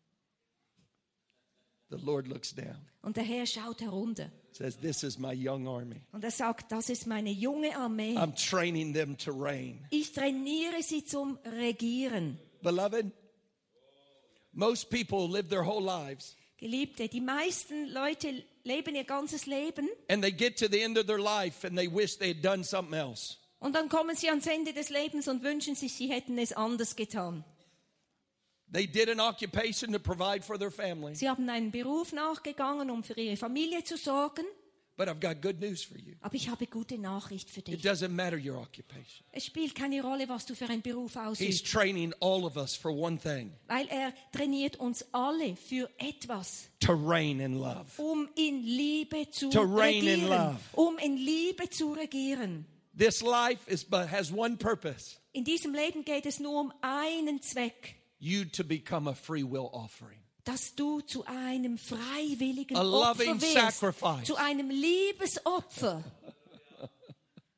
The Lord looks down,
Und der Herr schaut herunter.
says, "This is my young army.
Und er sagt, das ist meine junge Armee.
I'm training them to reign."
Ich trainiere sie zum Regieren.
Beloved, most people live their whole lives
Geliebte, die meisten Leute leben ihr ganzes Leben
and they get to the end of their life and they wish they had done something else.
und dann kommen sie ans Ende des Lebens und wünschen sich, sie hätten es anders getan.
They did an occupation to provide for their family.
Sie haben einen Beruf nachgegangen, um für ihre Familie zu sorgen.
But I've got good news for you.
Aber ich habe gute Nachricht für
It
dich.
doesn't matter your occupation.
Es spielt keine Rolle, was du für einen Beruf
He's
ausübst,
training all of us for one thing,
weil er trainiert uns alle für etwas,
to reign in love.
um in Liebe zu
To reign in
regieren.
love.
Um in Liebe zu regieren.
This life is but has one purpose,
In diesem Leben geht es nur um einen Zweck,
you to become a free will offering.
dass du zu einem freiwilligen
A loving
Opfer wirst,
sacrifice.
zu einem Liebesopfer.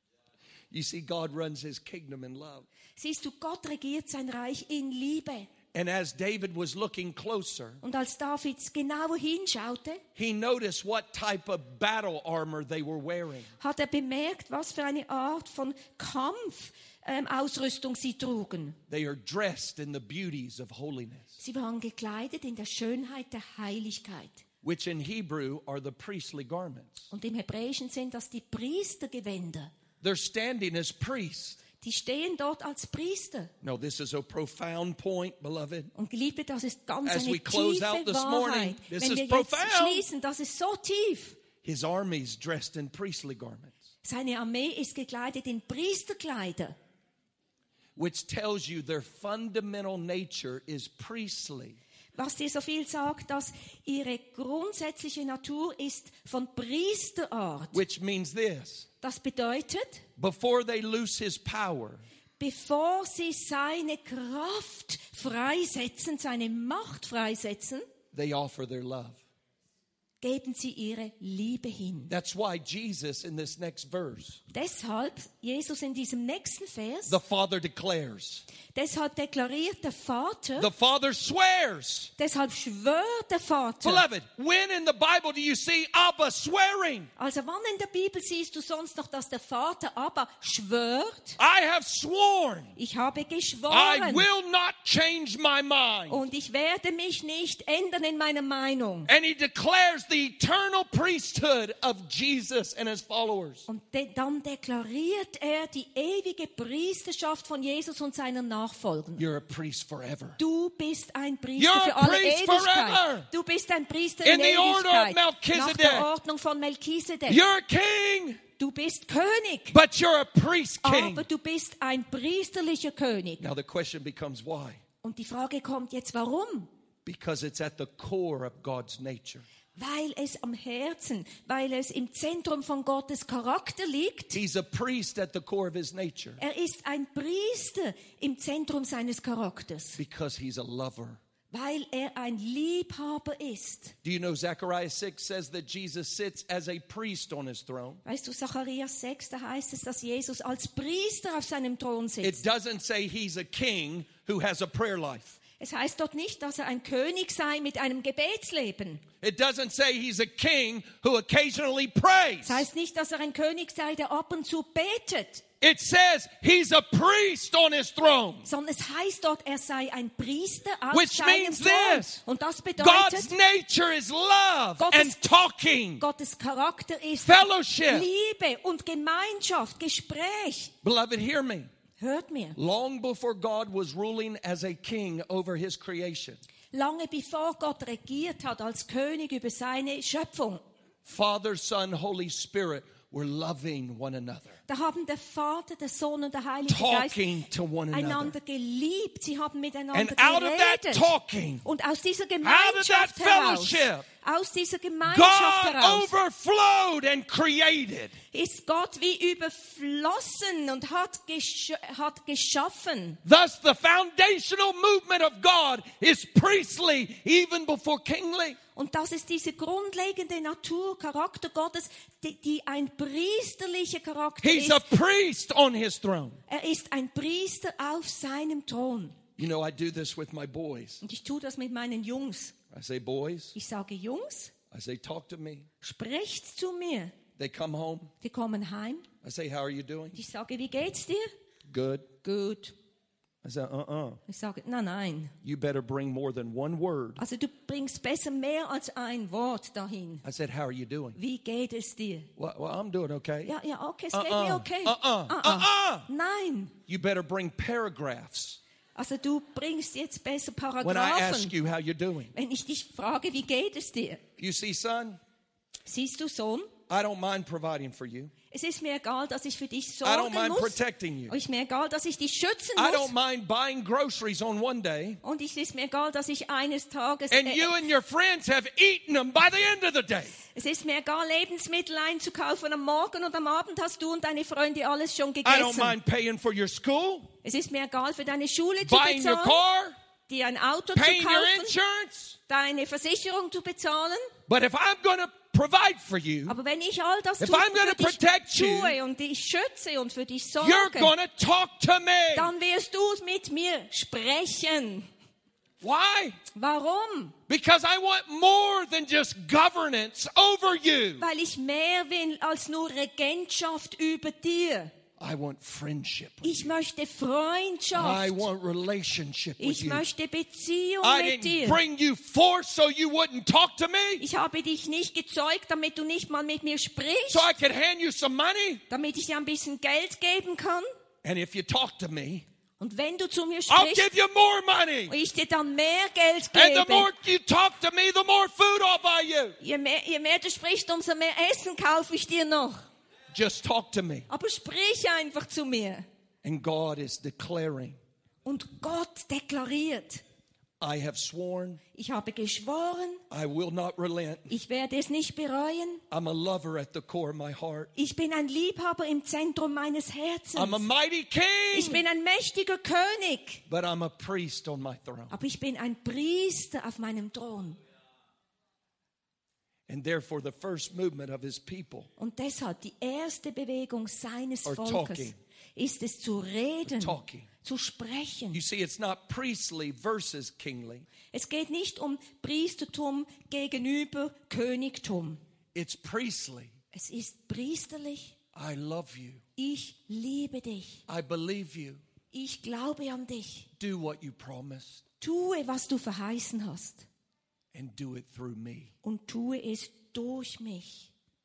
You see, God runs his kingdom in love.
Siehst du, Gott regiert sein Reich in Liebe.
And as David was looking closer,
Und als David genauer hinschaute,
he noticed what type of battle armor they were wearing.
hat er bemerkt, was für eine Art von Kampfausrüstung sie trugen.
They are dressed in the beauties of holiness,
Sie waren gekleidet in der Schönheit der Heiligkeit.
which in Hebrew are the priestly garments.
Und im Hebräischen sind das die Priestergewänder.
They're standing as priests.
Die stehen dort als Priester.
No, this is a profound point, beloved.
Und Geliebte, das ist ganz
As we
eine
close
tiefe
out this
Wahrheit.
morning, this
Wenn
is
wir
profound.
jetzt schließen, das ist so tief.
His army's dressed in priestly garments,
Seine Armee ist gekleidet in Priesterkleider,
which tells you their fundamental nature is priestly.
was dir so viel sagt, dass ihre grundsätzliche Natur ist von Priesterart.
Which means this:
Das bedeutet,
before they lose his power,
bevor sie seine Kraft freisetzen, seine Macht freisetzen,
they offer their love.
geben sie ihre Liebe hin.
That's why Jesus in this next verse,
Deshalb, Jesus in diesem nächsten Vers,
the Father declares,
deshalb deklariert der Vater,
the Father swears.
deshalb schwört der Vater.
Beloved, when in the Bible do you see Abba swearing?
Also wann in der Bibel siehst du sonst noch, dass der Vater aber schwört?
I have sworn,
Ich habe
I
geschworen
will not change my mind.
und ich werde mich nicht ändern in meiner Meinung.
And he declares the eternal priesthood of Jesus and his followers.
Und de- dann deklariert er die ewige Priesterschaft von Jesus und seiner Nachfolger.
You're a priest forever.
Du bist ein Priester
You're
für
a
alle
priest
Ewigkeit.
forever.
Du bist ein Priester
In
in
the order of
Ewigkeit. Nach
Melchizedek.
der Ordnung von Melchisedek.
You're a king,
Du bist König,
but you're a priest king.
aber du bist ein priesterlicher König.
Now the question becomes why?
Und die Frage kommt jetzt, warum?
Because it's at the core of God's nature.
Weil es am Herzen, weil es im Zentrum von Gottes Charakter liegt.
He's a priest at the core of his nature
Er ist ein Priester im Zentrum seines Charakters,
because he's a lover.
weil er ein Liebhaber ist.
Do you know Zechariah six says that Jesus sits as a priest on his throne?
Weißt du, Zacharias sechs, da heißt es, dass Jesus als Priester auf seinem Thron
It
sitzt.
doesn't say he's a king who has a prayer life.
Es heißt dort nicht, dass er ein König sei mit einem Gebetsleben.
It doesn't say he's a king who occasionally prays.
Es heißt nicht, dass er ein König sei, der ab und zu betet.
It says he's a priest on his throne.
Sondern es heißt dort, er sei ein Priester auf
Which
seinem
means
Thron.
this.
Und das
God's
bedeutet,
nature is love
Gottes-
and talking.
Gottes Charakter ist
Fellowship.
Liebe und Gemeinschaft, Gespräch.
Beloved, hear me.
Hört mir.
Long before God was ruling as a king over his creation,
Lange bevor Gott regiert hat als König über seine Schöpfung,
Father, Son, Holy Spirit were loving one another,
da haben der Vater, der Sohn und der Heilige Geist
talking to one
einander
another.
geliebt. Sie haben miteinander
And out of that
geredet.
talking,
Und aus dieser
out of
Gemeinschaft
that
heraus,
fellowship,
aus dieser Gemeinschaft
God
heraus,
overflowed and created.
ist Gott wie überflossen und hat, gesch hat geschaffen.
Thus, the foundational movement of God is priestly even before kingly.
Und das ist diese grundlegende Natur, Charakter Gottes, die, die ein priesterlicher Charakter
He's
ist.
a priest on his throne.
Er ist ein Priester auf seinem Thron.
You know, I do this with my boys.
Und ich tue das mit meinen Jungs.
I say, boys,
Ich sage, Jungs,
I say, talk to me.
sprecht zu mir.
They come home.
Die kommen heim.
I say, how are you doing?
Und ich sage, wie geht's dir?
Good.
Gut.
I say, uh-uh.
Ich sage, nein, nein.
You better bring more than one word.
Also du bringst besser mehr als ein Wort dahin.
I said, how are you doing?
Wie geht es dir?
Well, well I'm doing okay.
Ja, ja, okay, es
Uh-uh.
geht mir okay.
Uh-uh.
Uh-uh.
Uh-uh.
Nein.
You better bring paragraphs
Also du bringst jetzt besser
when I ask
Paragraphen.
you how you're doing.
Wenn ich dich frage, wie geht es dir?
You see, son,
Siehst du, Sohn,
I don't mind providing for you.
es ist mir egal, dass ich für dich
I don't
sorgen
mind
muss.
protecting you.
Es ist mir egal, dass ich dich schützen
I don't
muss.
mind buying groceries on one day,
Und es ist mir egal, dass ich eines Tages...
and
äh,
you and your friends have eaten them by the end of the day.
Es ist mir egal, Lebensmittel einzukaufen am Morgen und am Abend hast du und deine Freunde alles schon
I don't
gegessen.
mind paying for your school,
Es ist mir egal, für deine Schule zu
buying your
bezahlen,
car,
dir ein Auto
paying
zu
your
kaufen,
insurance.
deine Versicherung zu bezahlen.
But if I'm going to provide for you,
Aber wenn ich all das
If
tue,
I'm gonna
für dich
protect you,
tue und dich schütze und für dich
you're
sorge,
going to talk to me.
dann wirst du mit mir sprechen.
Why?
Warum?
Because I want more than just governance over you.
Weil ich mehr will als nur Regentschaft über dir.
I want friendship with
Ich
you.
möchte
I
Freundschaft.
want relationship with
Ich
you.
möchte Beziehung
I
mit
didn't
dir.
bring you forth so you wouldn't talk to me,
Ich habe dich nicht gezeugt, damit du nicht mal mit mir sprichst,
so I could hand you some money.
damit ich dir ein bisschen Geld geben kann.
And if you talk to me,
Und wenn du zu mir
I'll
sprichst,
give you more money.
und ich dir dann mehr Geld
And the
gebe,
more you talk to me, the more food I'll buy you.
je mehr, je mehr du sprichst, umso mehr Essen kaufe ich dir noch.
Just talk to me.
Aber sprich einfach zu mir.
And God is declaring,
Und Gott deklariert,
I have sworn,
ich habe geschworen,
I will not relent.
ich werde es nicht bereuen.
I'm a lover at the core of my heart.
Ich bin ein Liebhaber im Zentrum meines Herzens.
I'm a mighty
Ich
king,
bin ein mächtiger König.
but I'm a priest on my throne.
Aber ich bin ein Priester auf meinem Thron.
And therefore, the first movement of his people
Und deshalb die erste Bewegung seines
Or
Volkes
talking.
ist es zu reden,
talking.
zu sprechen.
You see, it's not priestly versus kingly.
Es geht nicht um Priestertum gegenüber Königtum.
It's priestly.
Es ist priesterlich.
I love you.
Ich liebe dich.
I believe you.
Ich glaube an dich.
Do what you promised
Tue, was du verheißen hast.
and do it through me.
Und tue es durch mich.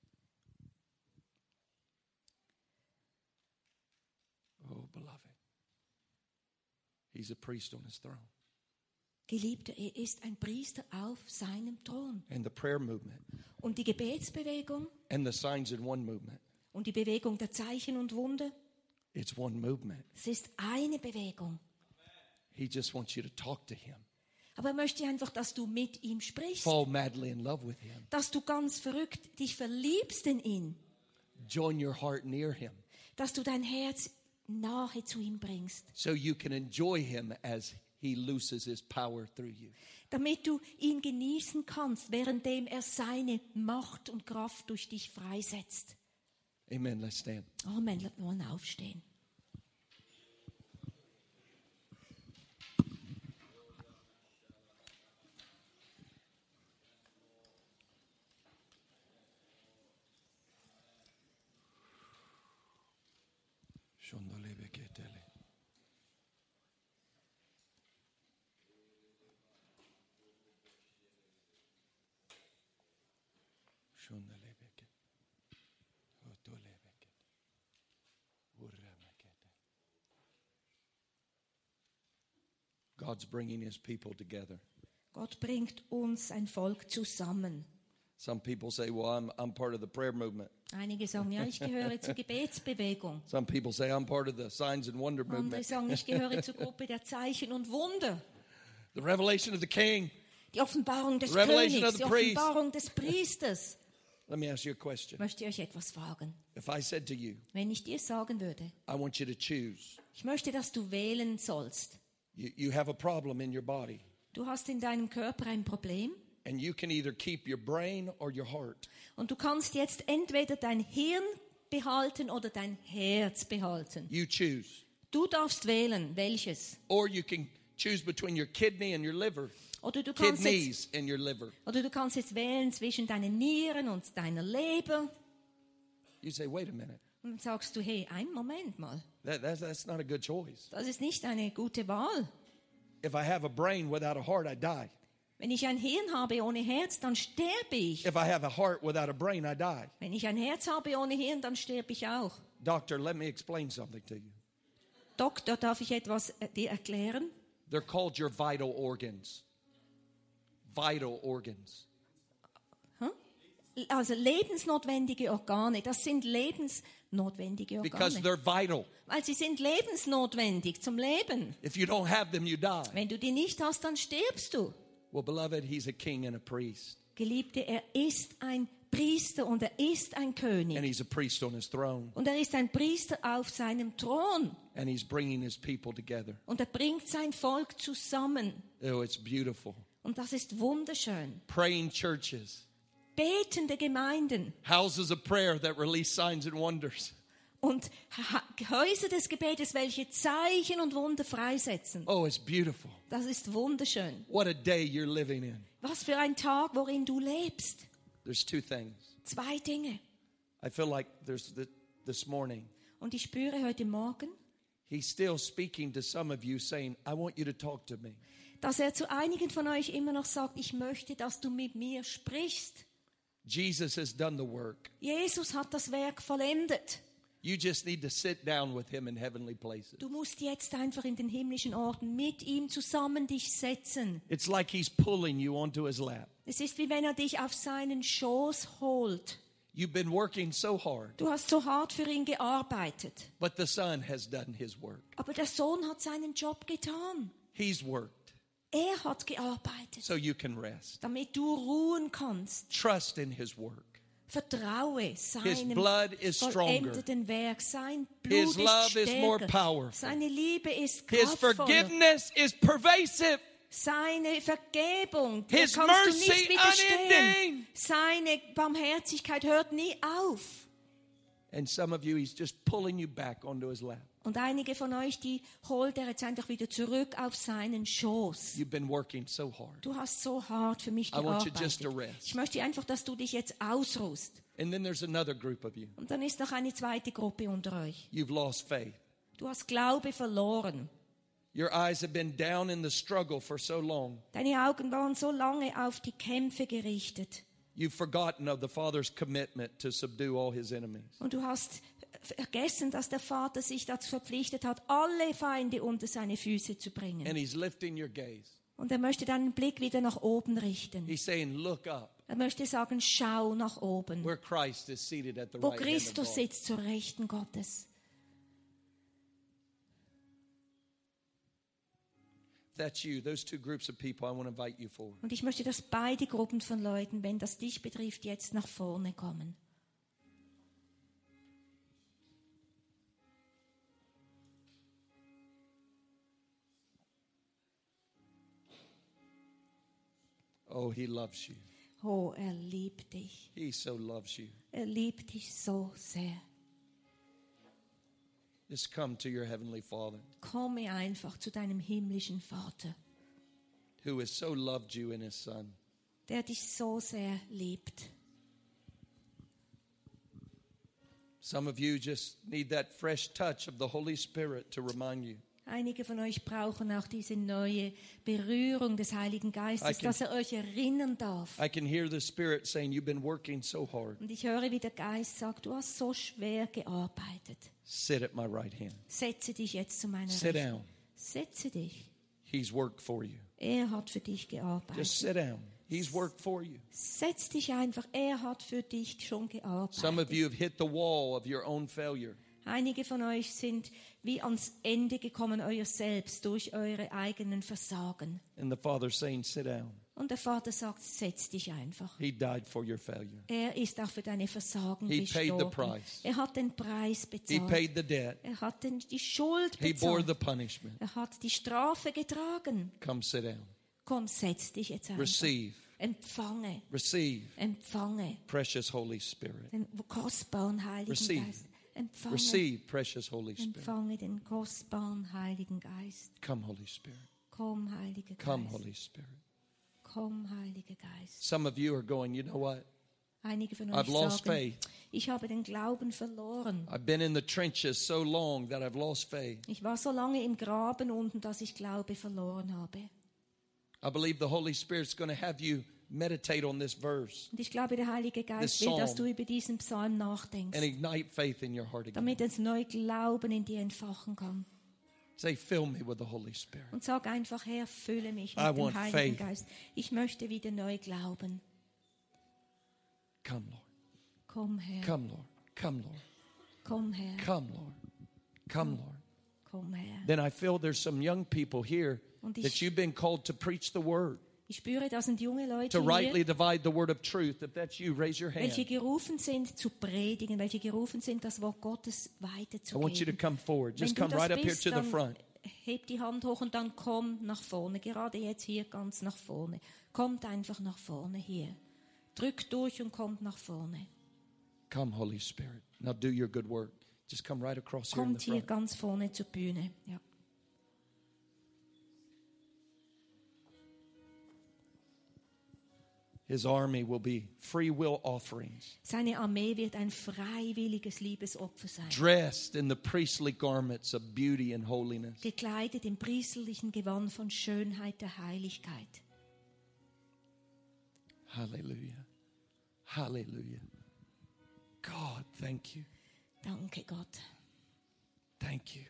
Oh, beloved. He's a priest on his throne.
Geliebter, er ist ein Priester auf seinem Thron.
And the prayer movement
Und die Gebetsbewegung
and the signs in one movement.
und die Bewegung der Zeichen und Wunder,
It's one movement.
es ist eine Bewegung.
He just wants you to talk to him.
Aber er möchte einfach, dass du mit ihm sprichst.
Fall madly in love with him.
Dass du ganz verrückt dich verliebst in ihn.
Join your heart near him
Dass du dein Herz nahe zu ihm bringst.
so you can enjoy him as he looses his power through you.
Damit du ihn genießen kannst, währenddem er seine Macht und Kraft durch dich freisetzt.
Amen. Let's stand.
Amen. Lass mal aufstehen.
God's bringing his people together.
Gott bringt uns ein Volk zusammen.
Some people say, well, I'm, I'm part of the prayer movement.
Einige sagen, ja, ich gehöre zur Gebetsbewegung.
Some people say, I'm part of the signs and wonder
Andere
movement.
sagen, ich gehöre zur Gruppe der Zeichen und Wunder.
The revelation of the king.
Die Offenbarung des
Revelation
Königs,
of the
die
priest.
Offenbarung des Priesters.
Let me ask you a question.
Ich möchte euch etwas fragen.
If I said to you,
Wenn ich dir sagen würde,
I want you to choose.
ich möchte, dass du wählen sollst.
You, you have a problem in your body,
Du hast in deinem Körper ein Problem
and you can either keep your brain or your heart.
und du kannst jetzt entweder dein Hirn behalten oder dein Herz behalten.
You choose.
Du darfst wählen, welches.
Or you can choose between your kidney and your liver.
Oder du kannst jetzt,
Kidneys and your liver.
oder du kannst jetzt wählen zwischen deinen Nieren und deiner Leber.
You say, wait a minute.
Und dann sagst du, hey, einen Moment mal.
That, that's, that's not a good choice.
Das ist nicht eine gute Wahl.
If I have a brain without a heart, I die.
Wenn ich ein Hirn habe ohne Herz, dann sterbe ich.
If I have a heart without a brain, I die.
Wenn ich ein Herz habe ohne Hirn, dann sterbe ich auch.
Doctor, let me explain something to you.
Doktor, darf ich etwas äh, dir erklären?
They're called your vital organs. Vital organs.
Also lebensnotwendige Organe, das sind lebensnotwendige
Because
Organe.
they're vital.
Weil sie sind lebensnotwendig zum Leben.
If you don't have them, you die.
Wenn du die nicht hast, dann stirbst du.
Well, beloved, he's a king and a priest.
Geliebte, er ist ein Priester und er ist ein
And
König.
he's a priest on his throne.
Und er ist ein Priester auf seinem Thron.
And he's bringing his people together.
Und er bringt sein Volk zusammen.
Oh, it's beautiful.
Und das ist wunderschön.
Praying churches.
Betende Gemeinden
Houses of prayer that release signs and wonders.
und Ha- Häuser des Gebetes, welche Zeichen und Wunder freisetzen.
Oh, it's beautiful.
Das ist wunderschön.
What a day you're living in.
Was für ein Tag, worin du lebst.
There's two things.
Zwei Dinge.
I feel like there's the, this morning,
Und ich spüre heute Morgen,
he's still speaking to some of you saying, I want you to talk to me.
dass er zu einigen von euch immer noch sagt, ich möchte, dass du mit mir sprichst.
Jesus has done the work.
Jesus hat das Werk vollendet.
You just need to sit down with him in heavenly places.
Du musst jetzt einfach in den himmlischen Orten mit ihm zusammen dich setzen.
It's like he's pulling you onto his lap.
Es ist wie wenn er dich auf seinen Schoß holt.
You've been working so hard,
Du hast so hart für ihn gearbeitet.
but the Son has done his work.
Aber der Sohn hat seinen Job getan.
He's worked
Er hat gearbeitet,
so you can rest.
damit du ruhen kannst.
Trust in his work.
Vertraue seinem
blood is stronger.
vollendeten Werk. Sein
His
Blut
love
ist
is more
stärker.
powerful.
Seine Liebe ist
His
kraftvoller.
forgiveness is pervasive.
Seine Vergebung, die
His
kannst du
mercy
nicht widerstehen.
unending.
Seine Barmherzigkeit hört nie auf.
And some of you, he's just pulling you back onto his lap.
Und einige von euch, die holt er jetzt einfach wieder zurück auf seinen Schoß.
You've been working so hard.
Du hast so hart für mich
I want you just to
gearbeitet.
rest.
Ich möchte einfach, dass du dich jetzt ausruhst.
And then there's another group of you.
Und dann ist noch eine zweite Gruppe unter euch.
You've lost faith.
Du hast Glaube verloren.
Your eyes have been down in the struggle for so long.
Deine Augen waren so lange auf die Kämpfe gerichtet.
You've forgotten of the Father's commitment to subdue all his enemies.
Und du hast vergessen, dass der Vater sich dazu verpflichtet hat, alle Feinde unter seine Füße zu bringen.
And he's lifting your gaze.
Und er möchte deinen Blick wieder nach oben richten.
He's saying, look up
Er möchte sagen, schau nach oben,
where Christ is seated at the
wo
right hand of
Christus
God.
sitzt zur Rechten Gottes.
If that's you, those two groups of people, I want to invite you forward.
Und ich möchte, dass beide Gruppen von Leuten, wenn das dich betrifft, jetzt nach vorne kommen.
Oh, he loves you.
Oh, er liebt dich.
He so loves you.
Er liebt dich so sehr.
Just come to your heavenly Father,
Komme einfach zu deinem himmlischen Vater,
who has so loved you in his Son.
der dich so sehr liebt.
Some of you just need that fresh touch of the Holy Spirit to remind you.
Einige von euch brauchen auch diese neue Berührung des Heiligen
I
Geistes,
can-
dass er euch erinnern darf.
I can hear the Spirit saying, you've been working so hard.
Und ich höre, wie der Geist sagt, du hast so schwer gearbeitet.
Sit at my right hand.
Setze dich jetzt zu meiner
Sit
Rechten.
down.
Setze dich.
He's worked for you.
Er hat für dich
Just
gearbeitet.
sit down. He's worked for you.
Setz dich einfach. Er hat für dich schon
Some of
gearbeitet.
you have hit the wall of your own failure.
Einige von euch sind wie ans Ende gekommen, euer Selbst, durch eure eigenen Versagen.
And the Father's saying, sit down.
Und der Vater sagt, setz dich einfach.
He died for your failure.
Er ist auch für deine Versagen
He paid the
gestorben.
price.
Er hat den Preis
He
bezahlt.
paid the debt.
Er hat den, die Schuld
He bore the
bezahlt.
punishment.
Er hat die Strafe getragen.
Come sit down.
Komm, setz dich jetzt einfach.
Receive.
Empfange,
Receive.
empfange
Precious Holy Spirit.
den kostbaren Heiligen
Receive.
Geist. Empfange,
Receive, precious Holy Spirit.
empfange den kostbaren Heiligen Geist.
Come, Holy Spirit.
Komm, Heiliger
Come,
Geist.
Holy Spirit.
Komm, Heiliger Geist.
Some of you are going, you know what?
Einige von
I've
euch
lost
sagen,
faith.
ich habe den Glauben verloren.
I've been in the trenches so long that I've lost faith.
Ich war so lange im Graben unten, dass ich Glaube verloren habe.
I believe the Holy Spirit's going to have you meditate on this verse
Und ich glaube, der Heilige Geist
This
will, dass
psalm.
du über diesen Psalm nachdenkst,
and ignite faith in your heart again.
damit es neu Glauben in dir entfachen kann.
Say, fill me with the Holy Spirit.
Und sag einfach, Herr, fülle mich
I
mit dem
want
Heiligen
faith.
Geist. Ich möchte wieder neu glauben.
Come, Lord.
Komm, Herr.
Come, Lord. Come, Lord.
Komm, Herr.
Come, Lord. Come, Lord.
Komm, Herr.
Then I feel there's some young people here
Und ich-
that you've been called to preach the word,
Ich spüre, da sind junge Leute
to rightly
hier,
divide the word of truth. If that's you, raise your
welche
hand.
gerufen sind zu predigen, welche gerufen sind, das Wort Gottes
I want you to
weiterzugeben.
come forward.
Wenn
Just
du
come
das
right up here
bist,
to the
dann
front.
heb die Hand hoch und dann komm nach vorne. Gerade jetzt hier ganz nach vorne. Kommt einfach nach vorne hier. Drückt durch und kommt nach vorne.
Come, Holy Spirit. Now do your good work. Just come right across here in
Kommt
the
hier
front.
ganz vorne zur Bühne. Ja.
His army will be free will offerings,
Seine Armee wird ein freiwilliges Liebesopfer sein.
dressed in the priestly garments of beauty and holiness.
Gekleidet im priesterlichen Gewand von Schönheit der Heiligkeit.
Hallelujah. Hallelujah. God, thank you.
Danke Gott.
Thank you.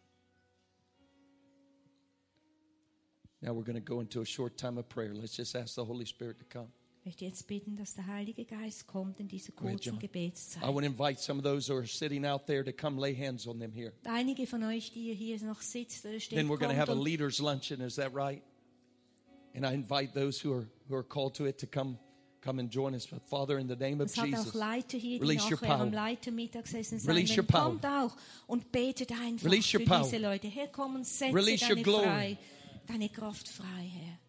Now we're going to go into a short time of prayer. Let's just ask the Holy Spirit to come.
Ich möchte jetzt bitten, dass der Heilige Geist kommt in diese
Go ahead,
kurzen
John.
Gebetszeit.
I want to invite some of those who are sitting out there to come lay hands on them here.
Einige von euch, die ihr hier noch sitzt oder steht,
Then we're going to have a
kommt und
leaders luncheon, is that right? And I invite those who are who are called to it to come come and join us. But Father, in the name of
es hat auch
Jesus,
Leiter hier, die
release your
nachher am
power.
Leitermittagessen sein
Release your
werden.
power.
Kommt auch und betet einfach
Release your
für
power.
diese Leute. Herr, komm und setze
Release your
deine,
glory.
frei, deine Kraft frei, Herr.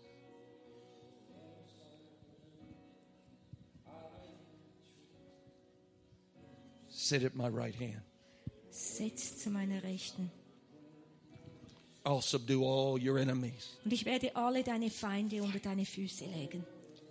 sit at my right hand.
Sitz zu meiner Rechten.
I'll subdue all your enemies.
Und ich werde alle deine Feinde unter deine Füße legen.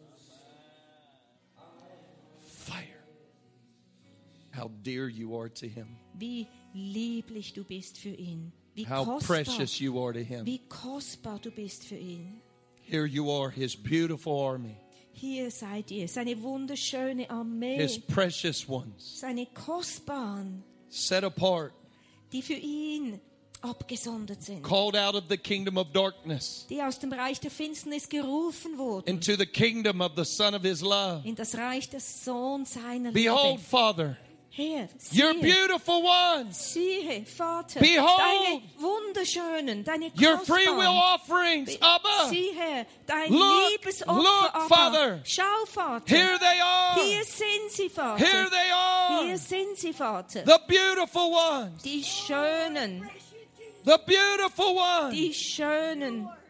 Fire. How dear you are to him.
Wie lieblich du bist für ihn. Wie
How
kostbar,
precious you are to him.
wie kostbar du bist für ihn.
Here you are, his beautiful army,
Hier seid ihr, seine wunderschöne Armee,
his precious ones,
seine Kostbaren,
set apart,
die für ihn abgesondert sind,
called out of the kingdom of darkness
die aus dem Reich der Finsternis gerufen wurden,
into the kingdom of the Son of his love.
in das Reich des Sohns seiner
Behold,
Liebe.
Father,
Herr,
your
siehe,
beautiful ones,
siehe, Vater,
Behold,
deine wunderschönen, deine
your free will
Kostbaren.
offerings, Abba.
Sieh, Herr, dein
Look,
Liebesopfer,
look,
Abba.
Father.
Schau, Vater.
Here they are.
Hier sind sie, Vater.
Here they
Hier
are.
sind sie, Vater.
The beautiful ones.
Die Schönen,
The beautiful ones.
die Schönen.